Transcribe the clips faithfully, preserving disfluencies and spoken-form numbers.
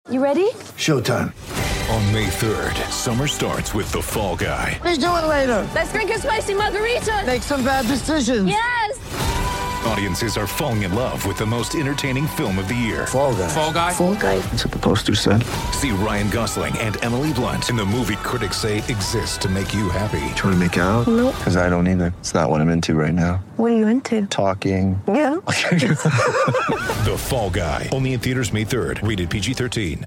You ready? Showtime. On May third, summer starts with The Fall Guy. Let's do it later. Let's drink a spicy margarita. Make some bad decisions. Yes! Audiences are falling in love with the most entertaining film of the year. Fall Guy. Fall Guy? Fall Guy. That's what the poster said. See Ryan Gosling and Emily Blunt in the movie critics say exists to make you happy. Trying to make it out? Nope. Because I don't either. It's not what I'm into right now. What are you into? Talking. Yeah. The Fall Guy. Only in theaters May third. Rated P G thirteen.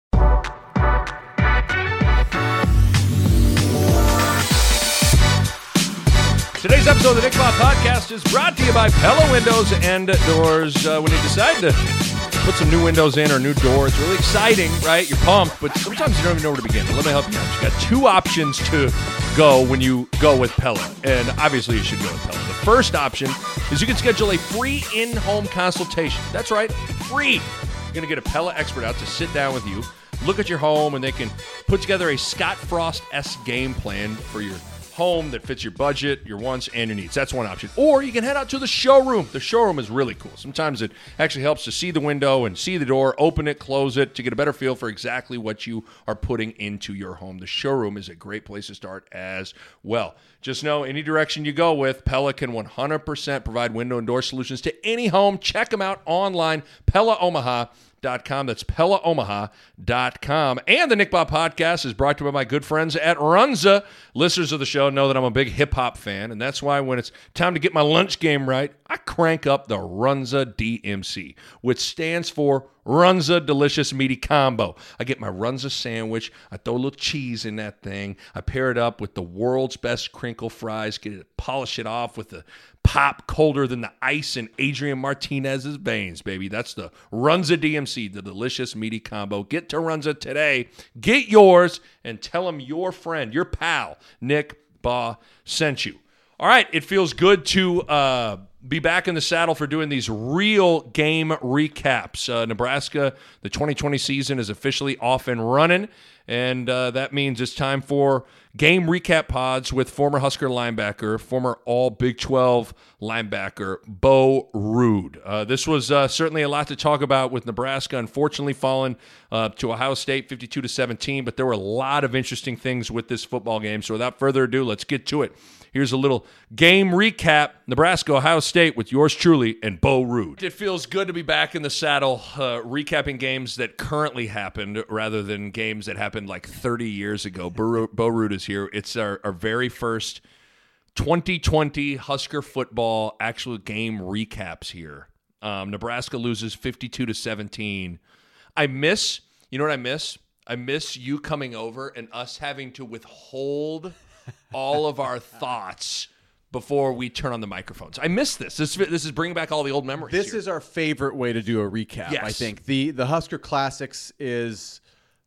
Today's episode of the Nick Bob Podcast is brought to you by Pella Windows and Doors. Uh, when you decide to put some new windows in or new door, it's really exciting, right? You're pumped, but sometimes you don't even know where to begin. But let me help you out. You've got two options to go when you go with Pella, and obviously you should go with Pella. The first option is you can schedule a free in-home consultation. That's right, free. You're going to get a Pella expert out to sit down with you, look at your home, and they can put together a Scott Frost-esque game plan for your home that fits your budget, your wants, and your needs. That's one option. Or you can head out to the showroom. The showroom is really cool. Sometimes it actually helps to see the window and see the door, open it, close it, to get a better feel for exactly what you are putting into your home. The showroom is a great place to start as well. Just know any direction you go with, Pella can one hundred percent provide window and door solutions to any home. Check them out online, Pella Omaha dot com. That's Pella Omaha dot com. And the Nick Bob Podcast is brought to you by my good friends at Runza. Listeners of the show know that I'm a big hip-hop fan, and that's why when it's time to get my lunch game right, I crank up the Runza D M C, which stands for Runza Delicious Meaty Combo. I get my Runza sandwich, I throw a little cheese in that thing, I pair it up with the world's best crinkle fries, get it, polish it off with the pop colder than the ice in Adrian Martinez's veins, baby. That's the Runza D M C, the delicious meaty combo. Get to Runza today. Get yours and tell them your friend, your pal, Nick Baugh sent you. All right, it feels good to uh, be back in the saddle for doing these real game recaps. Uh, Nebraska, the twenty twenty season is officially off and running, and uh, that means it's time for game recap pods with former Husker linebacker, former all Big twelve linebacker, Bo Ruud. Uh, this was uh, certainly a lot to talk about with Nebraska, unfortunately falling uh, to Ohio State fifty-two to seventeen, but there were a lot of interesting things with this football game. So without further ado, let's get to it. Here's a little game recap, Nebraska, Ohio State, with yours truly and Bo Ruud. It feels good to be back in the saddle, uh, recapping games that currently happened rather than games that happened like thirty years ago. Bo, Bo Ruud is here. It's our, our very first twenty twenty Husker football actual game recaps here. Um, Nebraska loses fifty-two to seventeen. I miss, you know what I miss? I miss you coming over and us having to withhold all of our thoughts before we turn on the microphones. I miss this. This, this is bringing back all the old memories. This here. is our favorite way to do a recap, Yes. I think. The the Husker Classics is,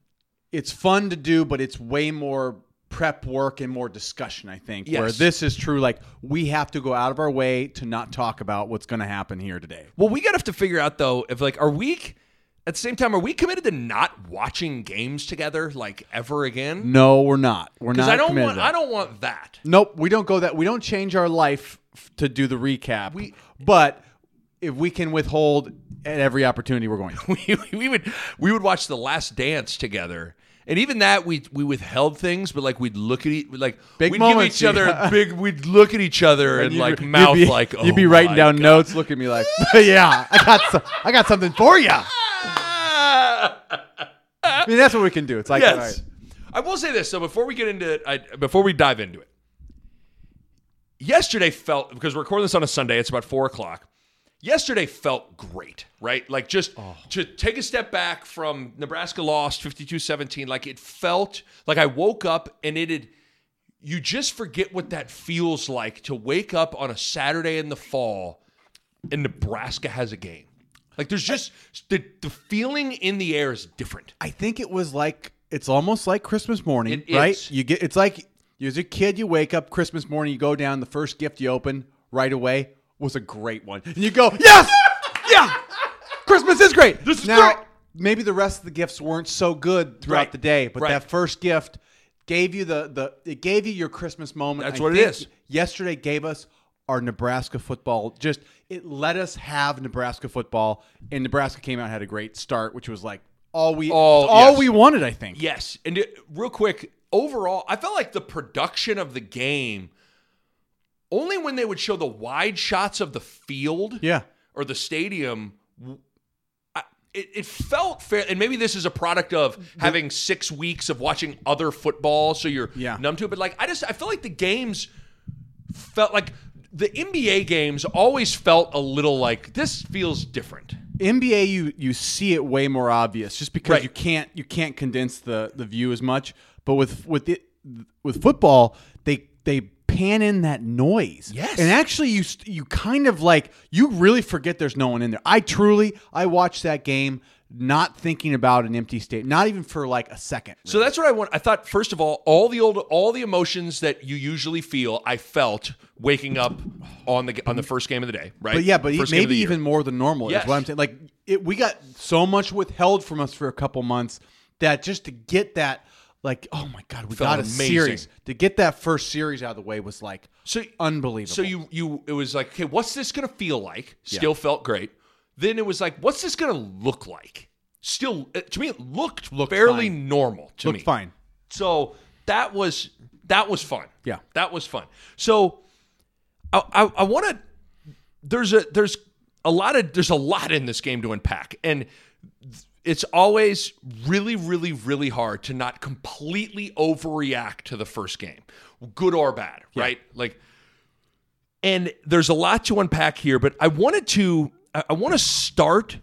it's fun to do, but it's way more prep work and more discussion, I think. Yes. Where this is true, like, we have to go out of our way to not talk about what's going to happen here today. Well, we got to have to figure out, though, if, like, are we, at the same time, are we committed to not watching games together, like, ever again? No, we're not. We're not Because I don't committed want, to that. I don't want that. Nope, we don't go that. We don't change our life f- to do the recap. We- but if we can withhold at every opportunity, we're going to. we, we would we would watch The Last Dance together. And even that, we we withheld things, but like we'd look at each, like Big we'd moments, give each yeah. other big. We'd look at each other and, you'd- like you'd mouth be- like, oh you'd be writing my down God. notes, look at me like, yeah, I got some, I got something for you. I mean, that's what we can do. It's like, Yes. all right. I will say this, so before we get into it, I, before we dive into it, yesterday felt, because we're recording this on a Sunday, it's about four o'clock. Yesterday felt great, right? Like just Oh. to take a step back from Nebraska lost fifty-two seventeen, like it felt like I woke up and it had, you just forget what that feels like to wake up on a Saturday in the fall and Nebraska has a game. Like there's just, the, the feeling in the air is different. I think it was like, it's almost like Christmas morning, It right? is. You get, it's like, you, as a kid, you wake up Christmas morning, you go down, the first gift you open right away was a great one. And you go, yes! Yeah! Christmas is great! This is now, great! maybe the rest of the gifts weren't so good throughout Right. the day, but Right. that first gift gave you the, the it gave you your Christmas moment. That's I what it think is. Yesterday gave us our Nebraska football. Just, it let us have Nebraska football, and Nebraska came out and had a great start, which was like, all we All- it's all yes. we wanted, I think. Yes. And it, real quick, overall, I felt like the production of the game, only when they would show the wide shots of the field Yeah. or the stadium, I, it, it felt fair. And maybe this is a product of having six weeks of watching other football, so you're Yeah. numb to it. But like, I just, I feel like the games felt like the N B A games always felt a little like, this feels different. N B A, you you see it way more obvious, just because Right. you can't you can't condense the, the view as much. But with with it with football, they they pan in that noise. Yes. And actually, you st- you kind of like you really forget there's no one in there. I truly I watched that game not thinking about an empty state, not even for like a second. So that's what I want. I thought, first of all, all the old, all the emotions that you usually feel, I felt waking up on the on the first game of the day, right? But yeah, but First game of maybe the year. even more than normal Yes. is what I'm saying. Like it, we got so much withheld from us for a couple months that just to get that, like, oh my god, we Felt got a amazing. series. To get that first series out of the way was like So unbelievable. So you you it was like, okay, what's this gonna feel like? Still felt great. Then it was like, what's this gonna look like? Still, uh, to me, it looked, Looked fairly fine. normal to looked me. fine. So that was that was fun. Yeah. that was fun. So I I, I want to. There's a there's a lot of there's a lot in this game to unpack, and it's always really really really hard to not completely overreact to the first game, good or bad, right? Like, and there's a lot to unpack here, but I wanted to I, I want to start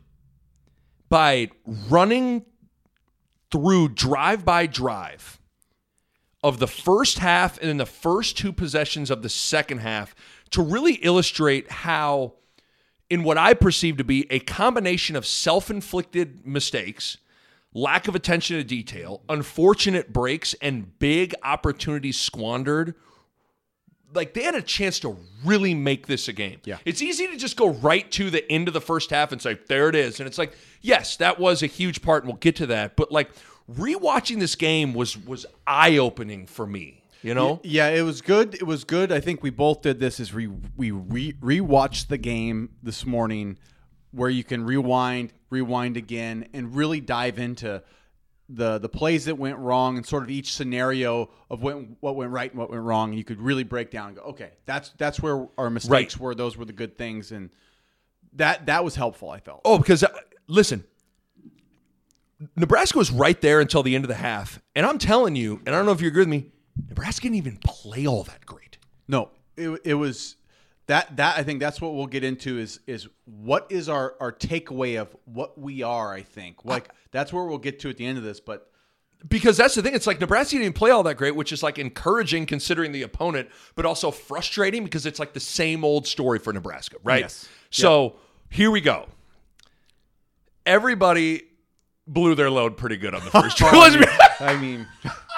by running through drive by drive of the first half and then the first two possessions of the second half to really illustrate how, in what I perceive to be a combination of self-inflicted mistakes, lack of attention to detail, unfortunate breaks, and big opportunities squandered, like they had a chance to really make this a game. Yeah. It's easy to just go right to the end of the first half and say, there it is. And it's like, yes, that was a huge part, and we'll get to that. But like rewatching this game was was eye-opening for me, you know? Yeah, it was good. It was good. I think we both did this is we we re, rewatched the game this morning where you can rewind, rewind again, and really dive into the the plays that went wrong and sort of each scenario of what, what went right and what went wrong. And you could really break down and go, okay, that's that's where our mistakes Right. were. Those were the good things. And that that was helpful, I felt. Oh, because, uh, listen, Nebraska was right there until the end of the half. And I'm telling you, and I don't know if you agree with me, Nebraska didn't even play all that great. No, it, it was that that I think that's what we'll get into is is what is our, our takeaway of what we are, I think. Like that's where we'll get to at the end of this, but Because that's the thing. It's like Nebraska didn't even play all that great, which is like encouraging considering the opponent, but also frustrating because it's like the same old story for Nebraska, right? Yes. So here we go. Everybody blew their load pretty good on the first drive. Let's be- I mean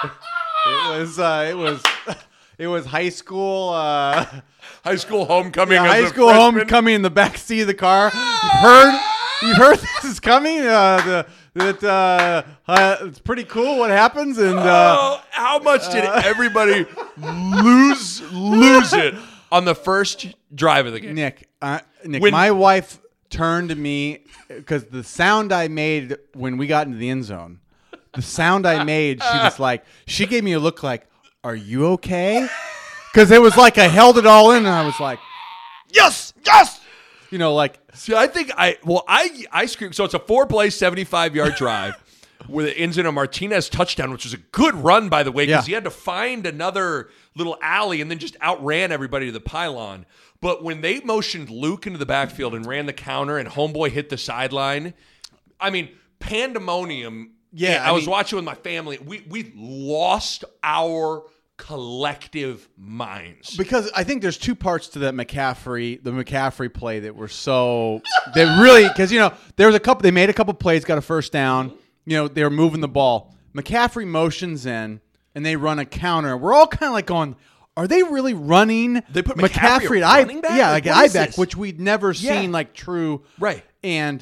it was uh, it was it was high school uh, High school homecoming. yeah, as high a school freshman. homecoming in the back seat of the car. You heard you heard this is coming. Uh, the that uh, uh, it's pretty cool what happens and uh, Oh, how much did everybody lose lose it on the first drive of the game? Nick, uh, Nick, When- my wife turned to me because the sound I made when we got into the end zone, the sound I made, she was like, she gave me a look like, "Are you okay?" Because it was like I held it all in, and I was like, Yes, yes. you know, like See, I think I well, I I screamed. So it's a four-play, seventy-five yard drive where it ends in a Martinez touchdown, which was a good run, by the way, because Yeah. he had to find another little alley and then just outran everybody to the pylon. But when they motioned Luke into the backfield and ran the counter and homeboy hit the sideline, I mean, pandemonium. Yeah, I, I was mean- watching with my family. We we lost our collective minds. because I think there's two parts to that McCaffrey, the McCaffrey play that were so they really because you know there was a couple they made a couple plays, got a first down. You know they were moving the ball. McCaffrey motions in and they run a counter. We're all kind of like going, are they really running? They put McCaffrey at I running back? yeah Like, like what I is back, this? which we'd never Yeah. seen like true Right. and.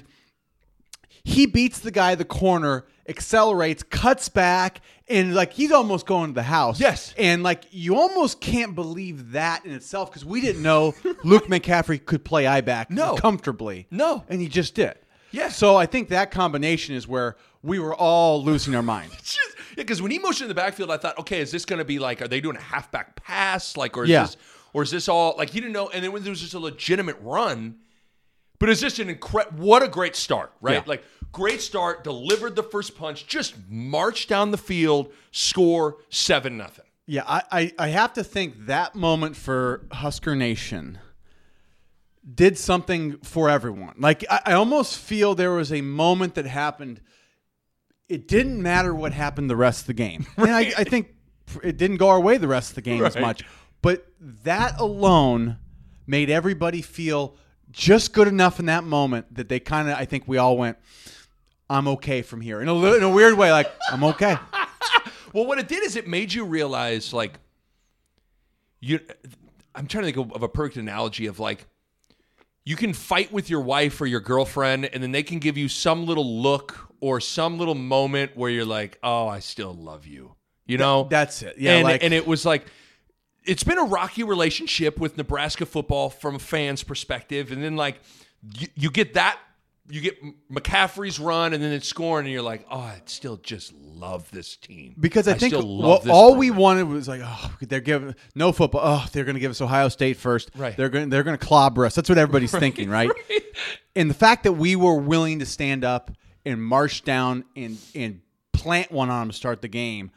He beats the guy at the corner, accelerates, cuts back, and like he's almost going to the house. Yes. And like you almost can't believe that in itself because we didn't know Luke McCaffrey could play I back No. comfortably. No. And he just did. Yes. So I think that combination is where we were all losing our mind. Because when he motioned in the backfield, I thought, okay, is this going to be like, are they doing a halfback pass? Like, or is Yeah. this, or is this all like he didn't know? And then when there was just a legitimate run, but it's just an incredible, what a great start, right? Yeah. Like, great start, delivered the first punch, just march down the field, score seven nothing. Yeah, I, I, I have to think that moment for Husker Nation did something for everyone. Like, I, I almost feel there was a moment that happened. It didn't matter what happened the rest of the game. And I, I think it didn't go our way the rest of the game as Right. much. But that alone made everybody feel just good enough in that moment that they kind of, I think we all went, I'm okay from here. In a, li- in a weird way, like, I'm okay. Well, what it did is it made you realize, like, you. I'm trying to think of, of a perfect analogy of, like, you can fight with your wife or your girlfriend, and then they can give you some little look or some little moment where you're like, oh, I still love you. You know? That's it. Yeah, and, like- and it was like, it's been a rocky relationship with Nebraska football from a fan's perspective. And then, like, you, you get that, you get McCaffrey's run, and then it's scoring, and you're like, oh, I still just love this team. Because I, think still well, love this all we program. wanted was like, oh, they're giving no football. Oh, they're going to give us Ohio State first. Right. They're going they're going to clobber us. That's what everybody's thinking, right? And the fact that we were willing to stand up and march down and and plant one on them to start the game,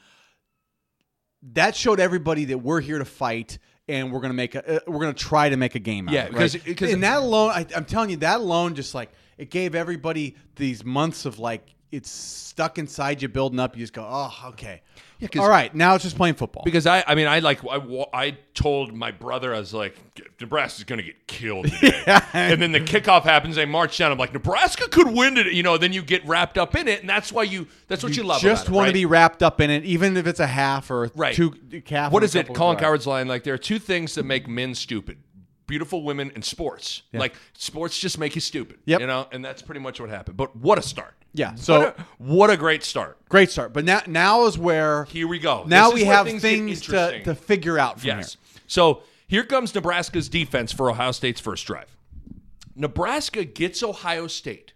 that showed everybody that we're here to fight. And we're gonna make a, uh, we're gonna try to make a game out Yeah, of it. because- right? because- and that alone, I, I'm telling you, that alone just like it gave everybody these months of like it's stuck inside you, building up. You just go, oh, okay, Yeah, 'cause- all right, now it's just playing football. Because I, I mean, I like, I, wa- I told my brother, I was like, Nebraska's going to get killed today. And then the kickoff happens, they march down. I'm like, Nebraska could win it, you know. Then you get wrapped up in it, and that's why you, that's what you, love. just about it, want right? to be wrapped up in it, even if it's a half or Right. two calf. What and a is it? couple Colin drives. Coward's line, like, there are two things that make men stupid: beautiful women and sports. Like, sports just make you stupid. Yep. You know, and that's pretty much what happened. But what a start! Yeah, so- what a, what a great start. Great start, but now now is where Here we go. Now This is we where have things get things to, interesting. to figure out from Yes. here. So here comes Nebraska's defense for Ohio State's first drive. Nebraska gets Ohio State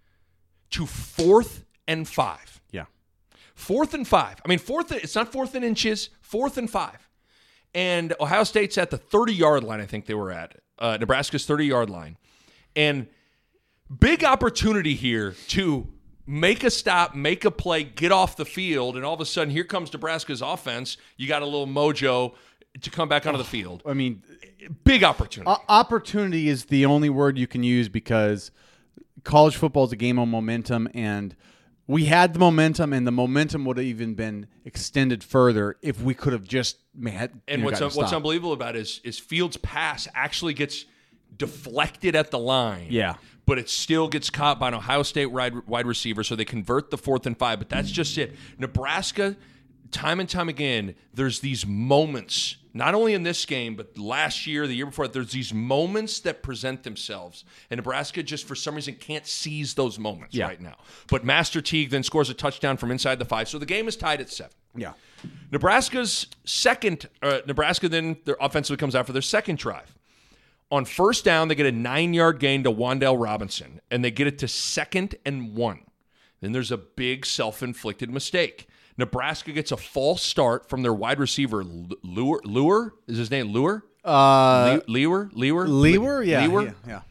to fourth and five. Yeah, Fourth and five. I mean, fourth. It's not fourth and inches. Fourth and five. And Ohio State's at the thirty-yard line, I think they were at. Uh, Nebraska's thirty-yard line. And big opportunity here to make a stop, make a play, get off the field, and all of a sudden, here comes Nebraska's offense. You got a little mojo to come back onto the field. I mean, Big opportunity. o- opportunity is the only word you can use because college football is a game of momentum, and we had the momentum, and the momentum would have even been extended further if we could have just man. And you know, what's gotten what's stopped. unbelievable about it is is Fields' pass actually gets deflected at the line. Yeah. But it still gets caught by an Ohio State wide, wide receiver, so they convert the fourth and five. But that's just it. Nebraska, time and time again, there's these moments, not only in this game, but last year, the year before, there's these moments that present themselves. And Nebraska just, for some reason, can't seize those moments Yeah. right now. But Master Teague then scores a touchdown from inside the five. So the game is tied at seven. Yeah. Nebraska's second, uh, Nebraska then their offensively comes out for their second drive. On first down, they get a nine-yard gain to Wan'Dale Robinson, and they get it to second and one. Then there's a big self-inflicted mistake. Nebraska gets a false start from their wide receiver, Lure. Lure? Is his name Lure? Uh, Lure? Lure? Lewer, yeah, Lure? yeah, yeah.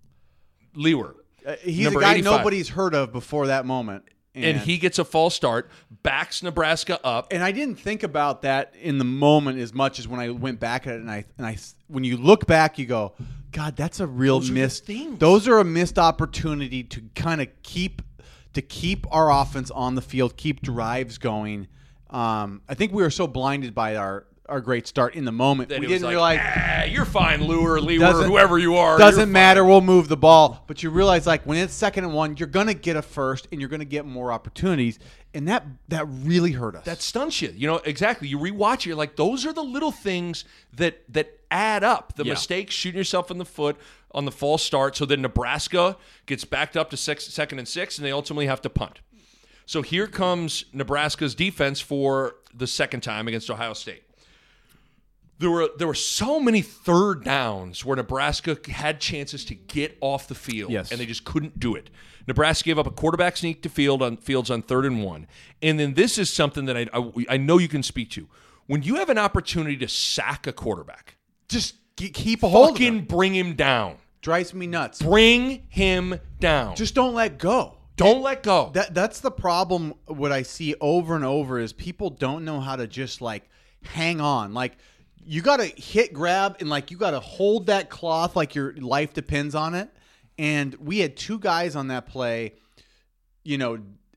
Lure. Uh, he's Number a guy eighty-five. nobody's heard of before that moment, And he gets a false start, backs Nebraska up. And I didn't think about that in the moment as much as when I went back at it, and I and I when you look back, you go, God, that's a real Those are the missed. things. Those are a missed opportunity to kind of keep to keep our offense on the field, keep drives going. Um, I think we were so blinded by our our great start in the moment, Then we it was didn't like, realize. "Ah, you're fine, Lure, Lure, Doesn't- whoever you are. Doesn't you're matter. fine." We'll move the ball. But you realize, like, when it's second and one, you're going to get a first and you're going to get more opportunities. And that that really hurt us. That stunts you. You know, exactly. You rewatch it, you're like, those are the little things that that add up. The Yeah. mistakes, shooting yourself in the foot on the false start. So then Nebraska gets backed up to six, second and six, and they ultimately have to punt. So here comes Nebraska's defense for the second time against Ohio State. There were there were so many third downs where Nebraska had chances to get off the field, Yes. and they just couldn't do it. Nebraska gave up a quarterback sneak to field on Fields on third and one, and then this is something that I, I I know you can speak to. When you have an opportunity to sack a quarterback, Just g- keep a hold of fucking him. bring him down. Drives me nuts. Bring him down. Just don't let go. don't let go. That that's the problem. What I see over and over is people don't know how to just like hang on. Like you got to hit grab and like you got to hold that cloth like your life depends on it. And we had two guys on that play, you know,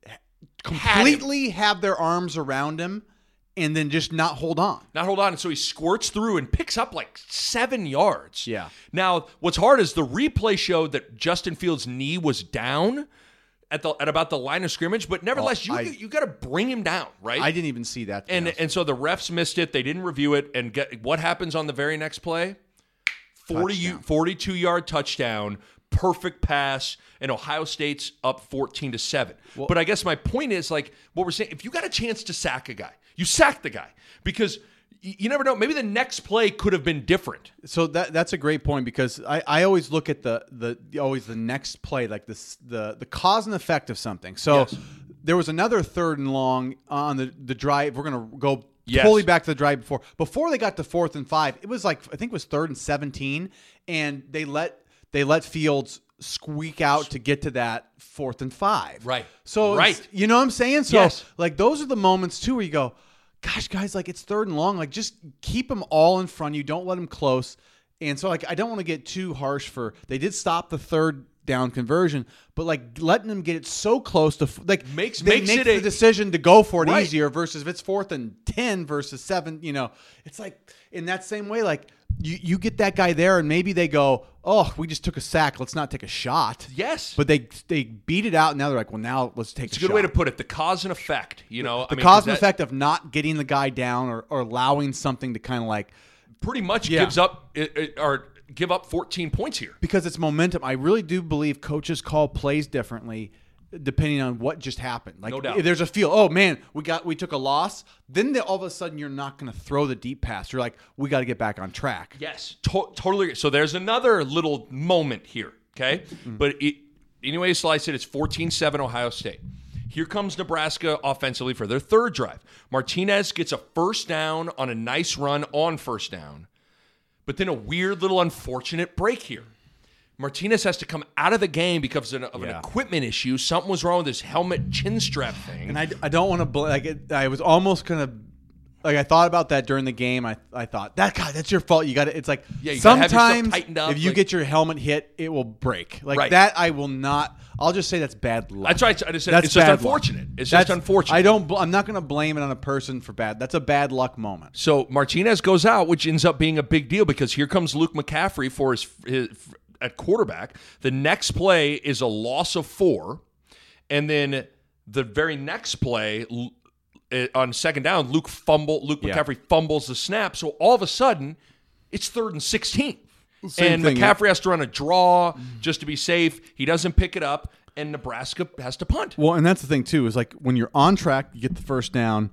completely have their arms around him and then just not hold on. Not hold on. And so he squirts through and picks up like seven yards. Yeah. Now, what's hard is the replay showed that Justin Fields' knee was down at the at about the line of scrimmage, but nevertheless, Oh, I- you you got to bring him down, right? I didn't even see that. to be and honest. and so the refs missed it. They didn't review it. And get, what happens on the very next play? forty, Touchdown. forty-two-yard touchdown, perfect pass, and Ohio State's up fourteen to seven. But I guess my point is, like, what we're saying, if you got a chance to sack a guy, you sack the guy. Because y- you never know. Maybe the next play could have been different. So that that's a great point because I, I always look at the, the the always the next play, like this the the cause and effect of something. So Yes. there was another third and long on the, the drive. We're gonna go Yes. totally back to the drive before before they got to fourth and five. It was like I think it was third and seventeen, and they let they let Fields squeak out to get to that fourth and five. Right. So Right. it's- you know what I'm saying? So Yes. like those are the moments too where you go, gosh, guys, like it's third and long. Like just keep them all in front of you. Don't let them close. And so like I don't want to get too harsh for they did stop the third down conversion, but like letting them get it so close to like Makes- they makes make it the a- decision to go for it Right. easier versus if it's fourth and ten versus seven. You know, it's like in that same way, like you you get that guy there and maybe they go, oh, we just took a sack. Let's not take a shot. Yes. But they they beat it out. And now they're like, well, now let's take It's a a good shot. way to put it. The cause and effect, you know. The I mean, cause and that effect of not getting the guy down or, or allowing something to kind of like pretty much Yeah. gives up it, it, or give up fourteen points here. because it's momentum. I really do believe coaches call plays differently depending on what just happened. Like No doubt. if there's a feel, oh man, we got we took a loss, then they, all of a sudden you're not going to throw the deep pass. You're like, we got to get back on track. Yes, to- totally. So there's another little moment here, okay? Mm-hmm. But it, anyway, you slice it, it's fourteen seven Ohio State. Here comes Nebraska offensively for their third drive. Martinez gets a first down on a nice run on first down, but then a weird little unfortunate break here. Martinez has to come out of the game because of an, of Yeah. an equipment issue. Something was wrong with his helmet chin strap thing. And I, I don't want to bl- like it, I was almost going to like I thought about that during the game. I I thought that God, that's your fault. You got to. It's like Yeah, you gotta have yourself sometimes tightened up, if you like- get your helmet hit, it will break. Like Right. that, I will not. I'll just say that's bad luck. That's right. I just said That's it's just bad luck. unfortunate. It's That's- just unfortunate. I don't. bl- I'm not going to blame it on a person for bad. That's a bad luck moment. So Martinez goes out, which ends up being a big deal because here comes Luke McCaffrey for his, his at quarterback. The next play is a loss of four, and then the very next play l- uh, on second down, Luke fumble. Luke Yeah. McCaffrey fumbles the snap. So all of a sudden, it's third and sixteen, Same and thing, McCaffrey has to run a draw just to be safe. He doesn't pick it up, and Nebraska has to punt. Well, and that's the thing too is like when you're on track, you get the first down.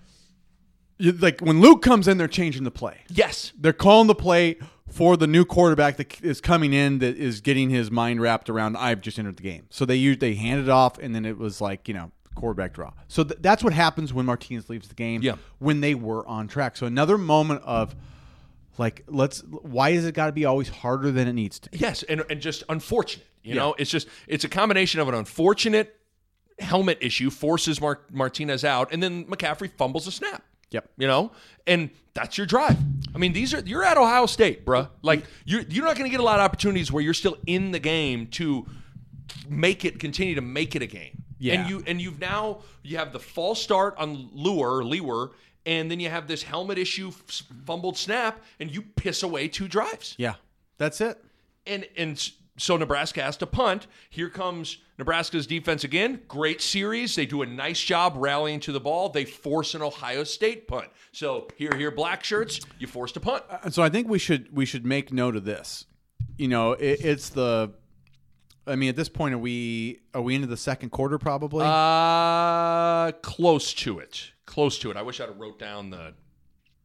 You, like when Luke comes in, they're changing the play. Yes. They're calling the play for the new quarterback that is coming in that is getting his mind wrapped around. I've just entered the game, so they used they handed it off, and then it was like you know quarterback draw. So th- that's what happens when Martinez leaves the game. Yeah. When they were on track. So another moment of like let's. Why is it got to be always harder than it needs to be? Yes, and and just unfortunate. You Yeah. know, it's just it's a combination of an unfortunate helmet issue forces Mar- Martinez out, and then McCaffrey fumbles a snap. Yep. You know, and that's your drive. I mean, these are you're at Ohio State, bruh. Like you're you're not going to get a lot of opportunities where you're still in the game to make it continue to make it a game. Yeah. And you and you've now you have the false start on Lure Lewer, and then you have this helmet issue, f- fumbled snap, and you piss away two drives. Yeah. That's it. And and so Nebraska has to punt. Here comes Nebraska's defense again. Great series. They do a nice job rallying to the ball. They force an Ohio State punt. So here, here, black shirts, you forced a punt. And so I think we should we should make note of this. You know, it, it's the. I mean, at this point, are we are we into the second quarter? Probably. Uh, close to it. Close to it. I wish I'd have wrote down the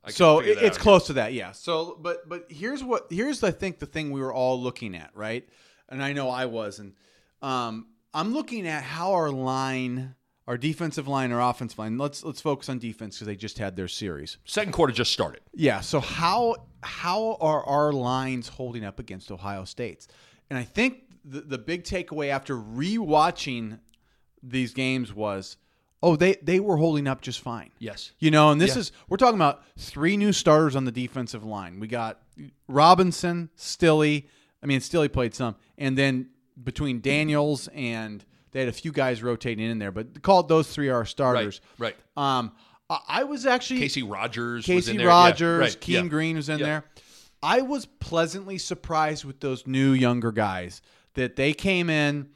I can So figure it, that it's out. close to that, yeah. So, but but here's what here's I think the thing we were all looking at, right? And I know I was, and um, I'm looking at how our line, our defensive line, our offensive line. Let's let's focus on defense because they just had their series. Second quarter just started. Yeah. So how how are our lines holding up against Ohio State's? And I think the the big takeaway after rewatching these games was, oh, they they were holding up just fine. Yes. You know, and this Yeah. is we're talking about three new starters on the defensive line. We got Robinson, Stilley. I mean, Stilley played some, and then between Daniels and they had a few guys rotating in there, but called those three our starters. Right. Um, I, I was actually Casey Rogers. was Casey in there. Rogers, Yeah, right. Keem yeah. Green was in Yeah. there. I was pleasantly surprised with those new younger guys that they came in,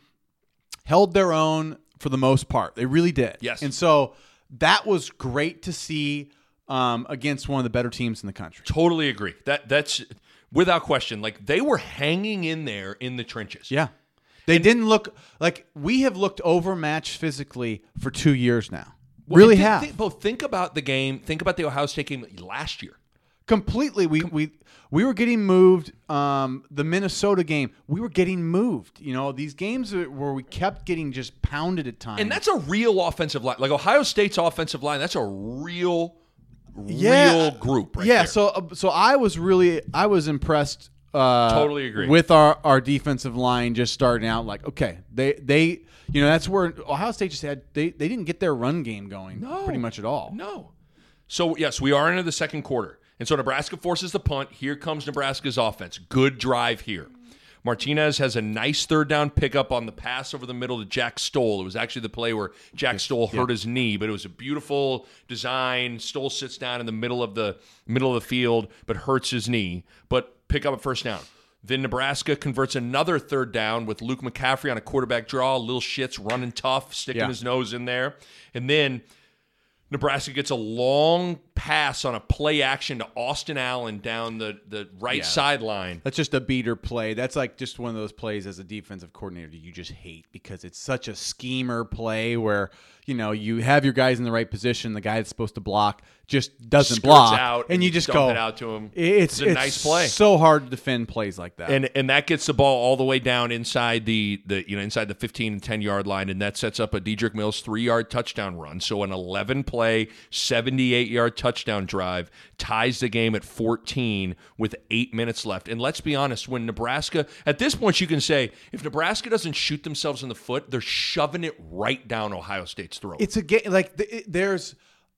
held their own for the most part. They really did. Yes. And so that was great to see um, against one of the better teams in the country. Totally agree. That that's without question. Like they were hanging in there in the trenches. Yeah. They didn't look like we have looked overmatched physically for two years now. Well, really think, have. Think, Bo, think about the game. Think about the Ohio State game last year. Completely. We we we were getting moved. Um, the Minnesota game, we were getting moved. You know, these games where we kept getting just pounded at times. And that's a real offensive line. Like Ohio State's offensive line, that's a real, Yeah. real group right yeah. there. So uh, so I was really I was impressed. Uh, Totally agree. with our, our defensive line just starting out. Like, okay, they they you know that's where Ohio State just had they they didn't get their run game going No. pretty much at all. No. So, yes, we are into the second quarter. And so Nebraska forces the punt. Here comes Nebraska's offense. Good drive here. Martinez has a nice third down pickup on the pass over the middle to Jack Stoll. It was actually the play where Jack Stoll hurt his knee, but it was a beautiful design. Stoll sits down in the middle of the middle of the field, but hurts his knee. But pick up a first down. Then Nebraska converts another third down with Luke McCaffrey on a quarterback draw. Lil Shit's running tough, sticking Yeah. his nose in there. And then Nebraska gets a long pass on a play action to Austin Allen down the, the right Yeah. sideline. That's just a beater play. That's like just one of those plays as a defensive coordinator you just hate because it's such a schemer play where, you know, you have your guys in the right position. The guy that's supposed to block just doesn't Skirts block. out and you and just dump go. it out to him. It's, It's a it's nice play. so hard to defend plays like that. And and that gets the ball all the way down inside the, the you know inside the fifteen and ten yard line, and that sets up a Dedrick Mills three yard touchdown run. So an eleven play, seventy-eight yard touchdown drive ties the game at fourteen with eight minutes left. And let's be honest, when Nebraska at this point you can say if Nebraska doesn't shoot themselves in the foot, they're shoving it right down Ohio State's throat. it's a game like the, it, there's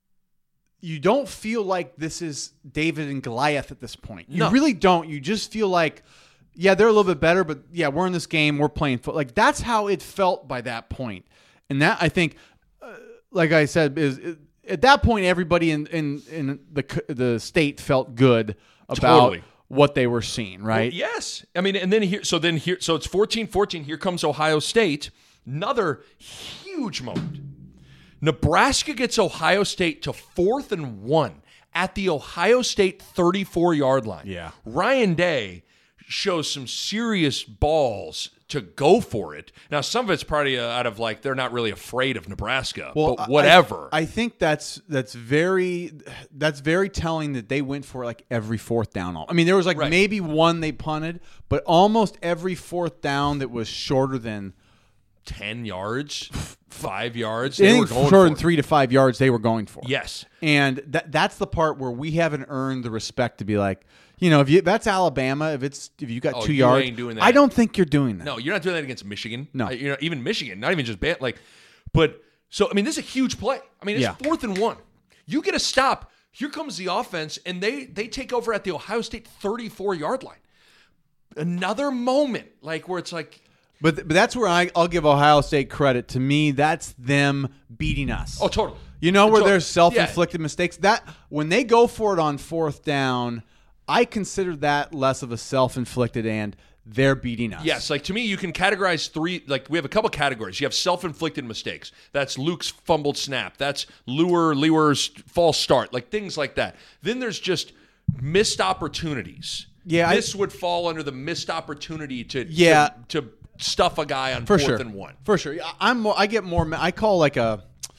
you don't feel like this is David and Goliath at this point. You No. really don't. You just feel like, yeah, they're a little bit better, but yeah, we're in this game. We're playing foot. Like that's how it felt by that point. And that I think, uh, like I said, is, is at that point everybody in in, in the the state felt good about Totally. what they were seeing. Right? Well, yes. I mean, and then here, so then here, so it's fourteen fourteen. Here comes Ohio State. Another huge moment. Nebraska gets Ohio State to fourth and one at the Ohio State thirty-four yard line. Yeah. Ryan Day shows some serious balls to go for it. Now, some of it's probably uh, out of like, they're not really afraid of Nebraska, Well, but I- whatever. I, I think that's that's very that's very telling that they went for like every fourth down. I mean, there was like Right. maybe one they punted, but almost every fourth down that was shorter than ten yards, five yards. They were anything going shorter for than it. three to five yards, they were going for. Yes. And that that's the part where we haven't earned the respect to be like, you know, if you that's Alabama, if it's if you got Oh, two you yards, ain't doing that. I don't think you're doing that. No, you're not doing that against Michigan. No. Uh, you know, even Michigan, not even just ban- like, but so I mean, this is a huge play. I mean, it's Yeah. fourth and one. You get a stop. Here comes the offense, and they they take over at the Ohio State thirty-four yard line. Another moment, like where it's like, But but that's where I, I'll give Ohio State credit. To me, that's them beating us. oh, totally. You know where Totally. there's self-inflicted mistakes. That when they go for it on fourth down, I consider that less of a self-inflicted and they're beating us. Yes, like to me, you can categorize three. Like we have a couple categories. You have self-inflicted mistakes. That's Luke's fumbled snap. That's Lure Lewer's false start. Like things like that. Then there's just missed opportunities. Yeah, I- this would fall under the missed opportunity to Yeah. to, to stuff a guy on for fourth sure. and one. For sure. I- I'm more, I get more. I call like a.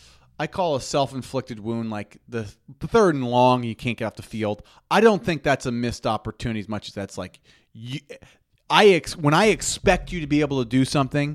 I call a self-inflicted wound like the, the third and long, you can't get off the field. I don't think that's a missed opportunity as much as that's like, you, I ex, when I expect you to be able to do something,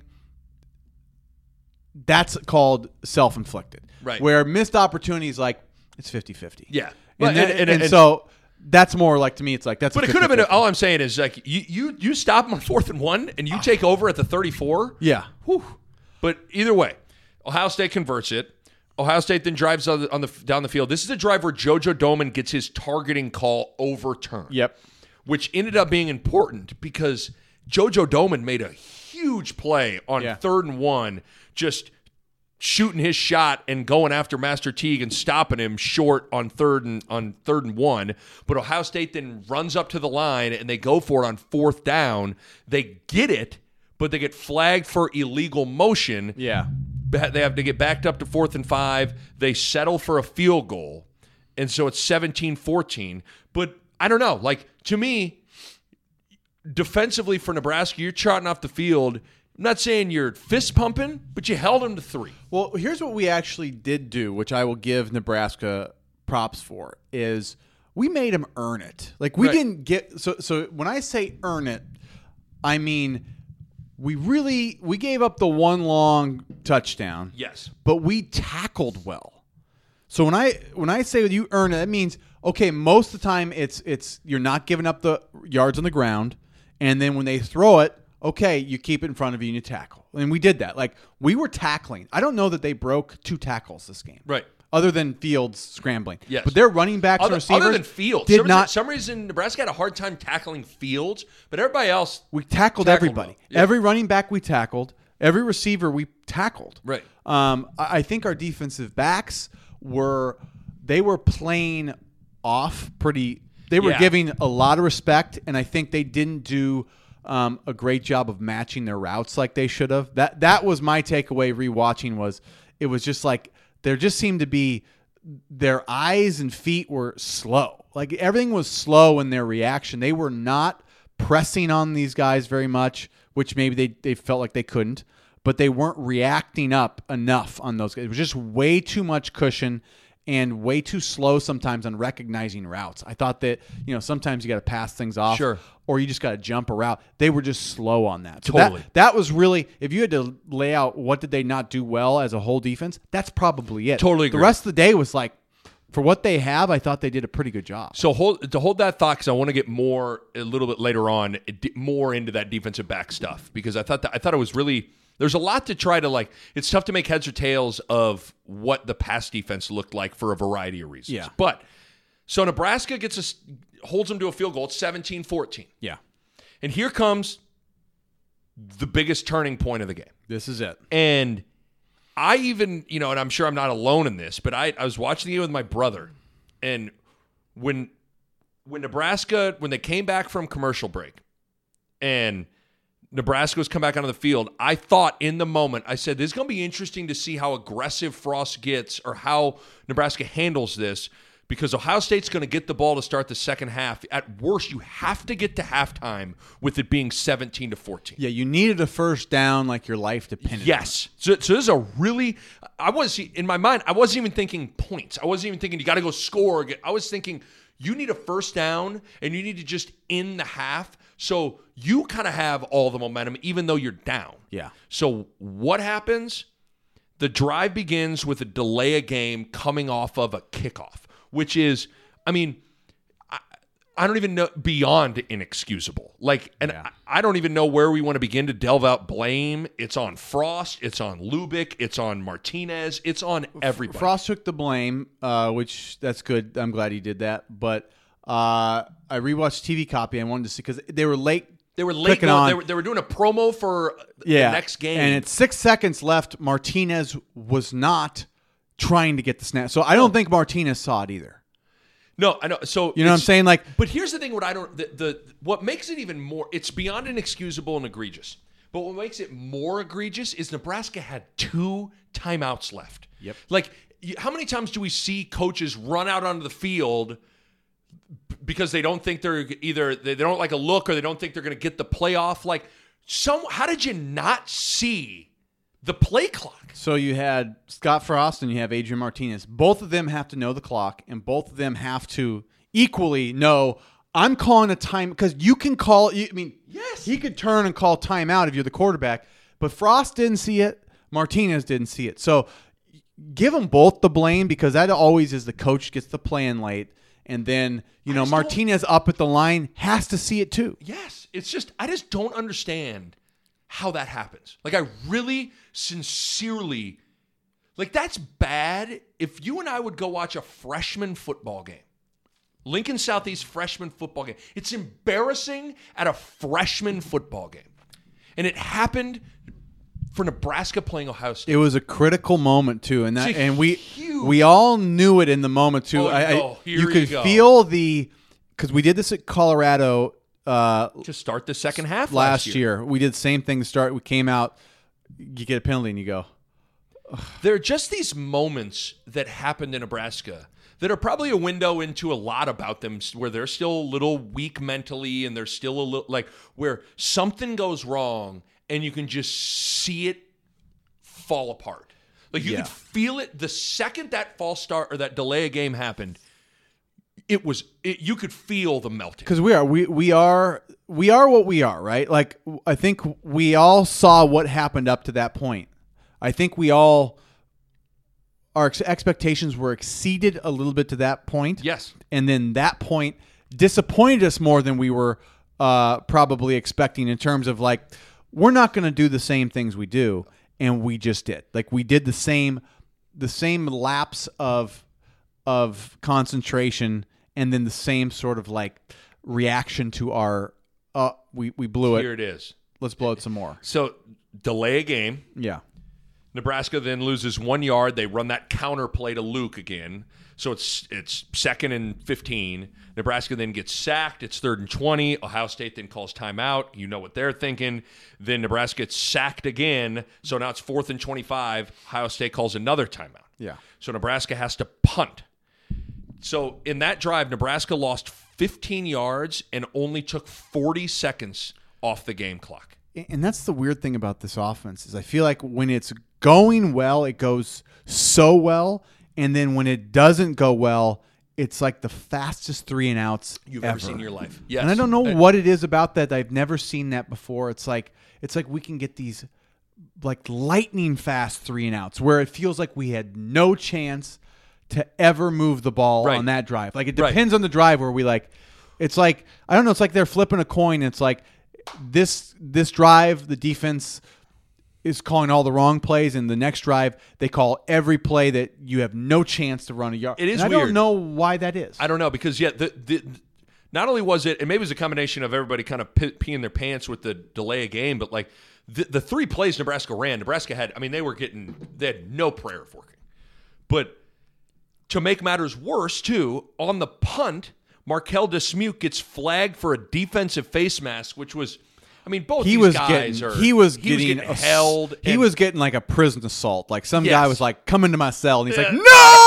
that's called self-inflicted. Right. Where missed opportunity is like, it's fifty-fifty. Yeah. And, Well, then- and- and- and and- so that's more like, to me, it's like, that's But a it could have been. fifty-fifty. All I'm saying is like you you you stop them on fourth and one, and you take over at the thirty-four. Yeah. Whew. But either way, Ohio State converts it. Ohio State then drives on the, on the down the field. This is a drive where JoJo Domann gets his targeting call overturned. Yep. Which ended up being important because JoJo Domann made a huge play on Yeah. third and one, just shooting his shot and going after Master Teague and stopping him short on third and on third and one. But Ohio State then runs up to the line and they go for it on fourth down. They get it, but they get flagged for illegal motion. Yeah. They have to get backed up to fourth and five. They settle for a field goal. And so it's seventeen fourteen. But I don't know. Like, to me, defensively for Nebraska, you're trotting off the field. I'm not saying you're fist pumping, but you held them to three. Well, here's what we actually did do, which I will give Nebraska props for, is we made them earn it. Like, we Right. didn't get so so when I say earn it, I mean we really we gave up the one long touchdown. Yes. But we tackled well. So when I when I say you earn it, that means okay, most of the time it's it's you're not giving up the yards on the ground, and then when they throw it, okay, you keep it in front of you and you tackle. And we did that. Like, we were tackling. I don't know that they broke two tackles this game. Right. Other than Fields scrambling. Yes. But their running backs Other, and receivers other than Fields. did some, not. reason, some reason Nebraska had a hard time tackling Fields, but everybody else. We tackled, Tackled everybody. well. Yeah. Every running back we tackled. Every receiver we tackled. Right. Um, I, I think our defensive backs were they were playing off pretty. They were Yeah. giving a lot of respect, and I think they didn't do um, a great job of matching their routes like they should have. That that was my takeaway rewatching. Was it was just like there just seemed to be their eyes and feet were slow. Like, everything was slow in their reaction. They were not pressing on these guys very much, which maybe they, they felt like they couldn't, but they weren't reacting up enough on those guys. It was just way too much cushion and way too slow sometimes on recognizing routes. I thought that, you know, sometimes you got to pass things off, Sure. or you just got to jump a route. They were just slow on that. So Totally. That, that was really, if you had to lay out what did they not do well as a whole defense, that's probably it. Totally The agree. rest of the day was like, for what they have, I thought they did a pretty good job. So hold to hold that thought because I want to get more a little bit later on, more into that defensive back stuff because I thought that I thought it was really there's a lot to try to like. It's tough to make heads or tails of what the pass defense looked like for a variety of reasons. Yeah. But so Nebraska gets a holds them to a field goal. It's seventeen fourteen. Yeah. And here comes the biggest turning point of the game. This is it. And I even, you know, and I'm sure I'm not alone in this, but I, I was watching the game with my brother, and when when Nebraska, when they came back from commercial break, and Nebraska was come back onto the field, I thought in the moment, I said, this is going to be interesting to see how aggressive Frost gets or how Nebraska handles this, because Ohio State's going to get the ball to start the second half. At worst, you have to get to halftime with it being seventeen to fourteen. Yeah, you needed a first down like your life depended Yes. So, so this is a really, I was, in my mind, I wasn't even thinking points. I wasn't even thinking you got to go score. I was thinking you need a first down and you need to just end the half. So you kind of have all the momentum, even though you're down. Yeah. So what happens? The drive begins with a delay of game coming off of a kickoff, which is, I mean, I, I don't even know, beyond inexcusable. Like, and Yeah. I, I don't even know where we want to begin to delve out blame. It's on Frost. It's on Lubick. It's on Martinez. It's on everybody. Frost took the blame, uh, which that's good. I'm glad he did that. But uh, I rewatched T V copy. I wanted to see because they were late. They were late. clicking Going, on. they, were, they were doing a promo for yeah, the next game. and it's six seconds left. Martinez was not trying to get the snap, so I don't think Martinez saw it either. no, I know. So You know what I'm it's- saying? Like, But here's the thing: what I don't, the, the what makes it even more, it's beyond inexcusable and egregious. But what makes it more egregious is Nebraska had two timeouts left. Yep. Like, you- how many times do we see coaches run out onto the field b- because they don't think they're either they they don't like a look or they don't think they're going to get the playoff? Like, some how did you not see the play clock. So you had Scott Frost and you have Adrian Martinez. Both of them have to know the clock, and both of them have to equally know, I'm calling a time, because you can call, I mean, Yes. he could turn and call timeout if you're the quarterback, but Frost didn't see it. Martinez didn't see it. So give them both the blame, because that always is the coach gets the play in late. And then, you I know, just Martinez up at the line has to see it too. Yes. It's just, I just don't understand how that happens. Like, I really sincerely, like, that's bad. If you and I would go watch a freshman football game, Lincoln Southeast freshman football game, it's embarrassing at a freshman football game. And it happened for Nebraska playing Ohio State. It was a critical moment too, and that, It's a and we huge- we all knew it in the moment too. Oh, I, I- no, here you you could go. feel the, because we did this at Colorado uh, To start the second half last last year. We did the same thing to start. We came out, you get a penalty, and you go, There are just these moments that happened in Nebraska that are probably a window into a lot about them, where they're still a little weak mentally, and they're still a little, like, where something goes wrong and you can just see it fall apart. Like, you Yeah. could feel it the second that false start or that delay of game happened. It was it, you could feel the melting. because we are we we are we are what we are, right? Like, I think we all saw what happened up to that point. I think we all, our ex- expectations were exceeded a little bit to that point. Yes. And then that point disappointed us more than we were uh, probably expecting, in terms of, like, we're not going to do the same things we do, and we just did. Like, we did the same the same lapse of of concentration, and then the same sort of, like, reaction to our uh we we blew it. Here it is. Let's blow it some more. So, delay a game. Yeah. Nebraska then loses one yard. They run that counter play to Luke again. So it's it's second and fifteen. Nebraska then gets sacked. It's third and twenty. Ohio State then calls timeout. You know what they're thinking. Then Nebraska gets sacked again. So now it's fourth and twenty-five. Ohio State calls another timeout. Yeah. So Nebraska has to punt. So in that drive, Nebraska lost fifteen yards and only took forty seconds off the game clock. And that's the weird thing about this offense, is I feel like when it's going well, it goes so well, and then when it doesn't go well, it's like the fastest three and outs You've ever ever seen in your life. Yes. And I don't know Uh, what it is about that. I've never seen that before. It's like it's like we can get these like lightning fast three and outs where it feels like we had no chance to ever move the ball Right. on that drive. Like, it Right. depends on the drive where we like. It's like, I don't know. It's like they're flipping a coin. It's like this this drive, the defense is calling all the wrong plays, and the next drive they call every play that you have no chance to run a yard. It is And I weird. don't know why that is. I don't know, because yeah, the, the not only was it, and maybe it was a combination of everybody kind of pe- peeing their pants with the delay of game, but like the the three plays Nebraska ran, Nebraska had, I mean, they were getting, they had no prayer of working. But to make matters worse, too, on the punt, Markel Dismuke gets flagged for a defensive face mask, which was, I mean, both he these was guys getting are. he was he getting, was getting ass- held. He and- was getting like a prison assault. Like, some Yes. guy was like, "Come into my cell," and he's like, Yeah.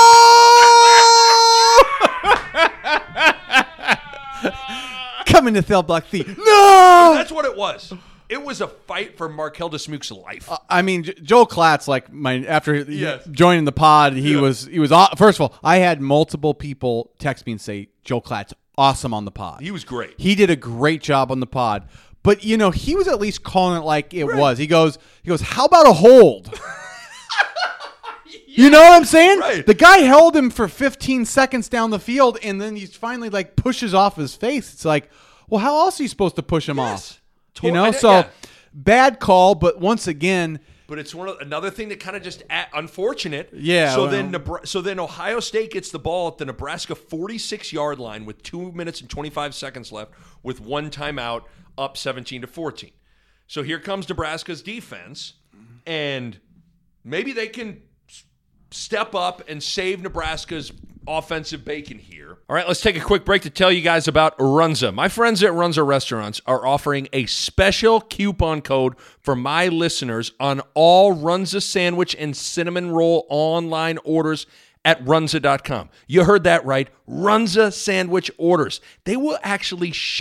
"No, come into cell block C." No. That's what it was. It was a fight for Markel Dismuke's life. I mean, J- Joel Klatz, like my after he- Yes. joining the pod, he Yeah. was he was aw- first of all, I had multiple people text me and say, "Joel Klatz, awesome on the pod." He was great. He did a great job on the pod. But, you know, he was at least calling it like it was. He goes, he goes, "How about a hold?" You know what I'm saying? Right. The guy held him for fifteen seconds down the field, and then he finally like pushes off his face. It's like, well, how else are you supposed to push him Yes. off? To- You know, I- so yeah. bad call. But once again, But it's one of another thing that kind of just a unfortunate. Yeah, So well. then, Nebra- so then Ohio State gets the ball at the Nebraska forty-six yard line with two minutes and twenty-five seconds left, with one timeout, up seventeen to fourteen. So here comes Nebraska's defense, and maybe they can s- step up and save Nebraska's offensive bacon here. All right, let's take a quick break to tell you guys about Runza. My friends at Runza Restaurants are offering a special coupon code for my listeners on all Runza sandwich and cinnamon roll online orders at runza dot com. You heard that right. Runza sandwich orders. They will actually ship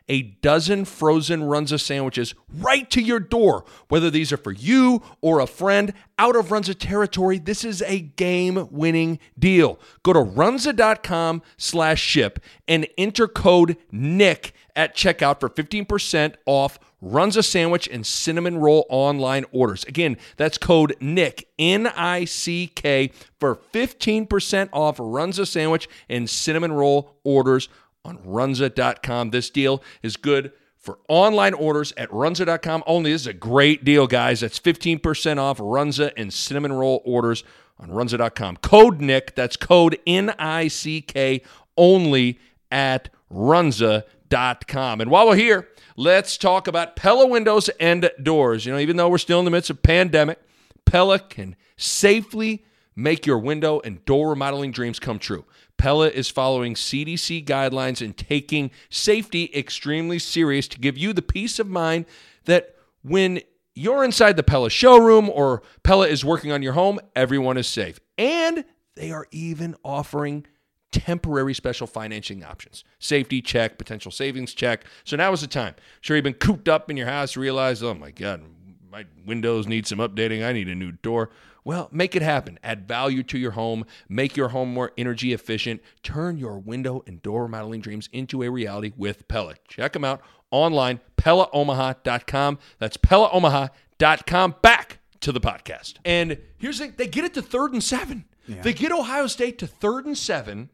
a dozen frozen Runza sandwiches right to your door. Whether these are for you or a friend out of Runza territory, this is a game-winning deal. Go to runza.com slash ship and enter code Nick at checkout for fifteen percent off Runza sandwich and cinnamon roll online orders. Again, that's code Nick, N I C K, for fifteen percent off Runza sandwich and cinnamon roll orders on runza dot com. This deal is good for online orders at runza dot com only. This is a great deal, guys. That's fifteen percent off Runza and cinnamon roll orders on runza dot com. Code Nick, that's code N I C K, only at runza dot com. And while we're here, let's talk about Pella Windows and Doors. You know, even though we're still in the midst of pandemic, Pella can safely make your window and door remodeling dreams come true. Pella is following C D C guidelines and taking safety extremely serious to give you the peace of mind that when you're inside the Pella showroom or Pella is working on your home, everyone is safe. And they are even offering temporary special financing options. Safety check, potential savings check. So now is the time. Sure, you've been cooped up in your house, realize, oh my God, my windows need some updating. I need a new door. Well, make it happen. Add value to your home. Make your home more energy efficient. Turn your window and door remodeling dreams into a reality with Pella. Check them out online, pella omaha dot com. That's pella omaha dot com. Back to the podcast. And here's the thing. They get it to third and seven. Yeah. They get Ohio State to third and seven,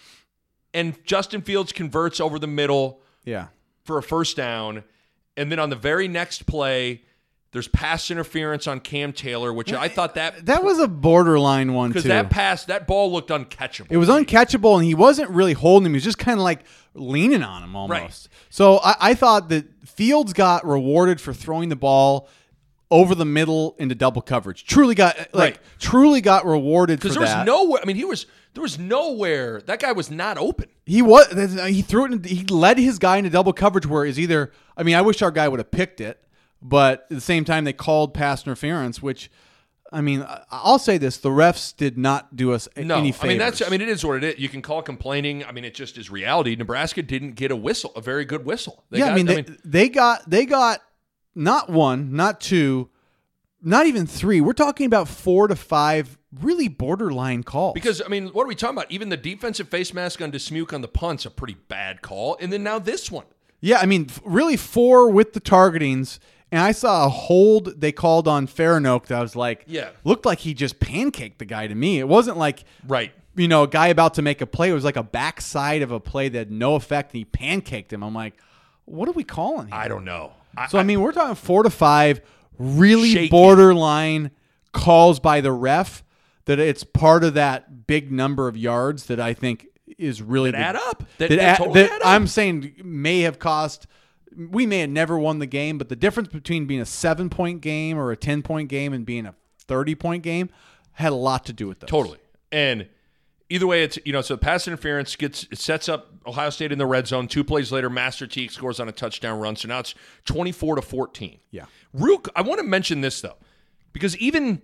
and Justin Fields converts over the middle yeah. for a first down. And then on the very next play, there's pass interference on Cam Taylor, which I thought that... That was a borderline one, too. Because that pass, that ball looked uncatchable. It was uncatchable, and he wasn't really holding him. He was just kind of like leaning on him almost. Right. So I, I thought that Fields got rewarded for throwing the ball over the middle into double coverage. Truly got like right. truly got rewarded for that. Because there was nowhere... I mean, he was... There was nowhere... That guy was not open. He was... He threw it... In, he led his guy into double coverage where is either... I mean, I wish our guy would have picked it. But at the same time, they called pass interference, which, I mean, I'll say this: the refs did not do us no, any favors. I mean, that's. I mean, it is what it is. You can call complaining. I mean, it just is reality. Nebraska didn't get a whistle, a very good whistle. They yeah, got, I, mean, I they, mean, they got they got not one, not two, not even three. We're talking about four to five really borderline calls. Because I mean, what are we talking about? Even the defensive face mask on Dismuke on the punt's a pretty bad call, and then now this one. Yeah, I mean, really four with the targetings. And I saw a hold they called on Faranoak that was like, yeah. looked like he just pancaked the guy to me. It wasn't like, right. you know, a guy about to make a play. It was like a backside of a play that had no effect, and he pancaked him. I'm like, what are we calling here? I don't know. I, so, I, I mean, we're talking four to five really shaky. borderline calls by the ref that it's part of that big number of yards that I think is really that the, add up. That, that, that add, totally that add up. I'm saying may have cost – we may have never won the game, but the difference between being a seven-point game or a ten-point game and being a thirty-point game had a lot to do with those. Totally. And either way, it's, you know, so pass interference gets it sets up Ohio State in the red zone. Two plays later, Master Teague scores on a touchdown run. So now it's twenty-four to fourteen. Yeah. Real, I want to mention this, though, because even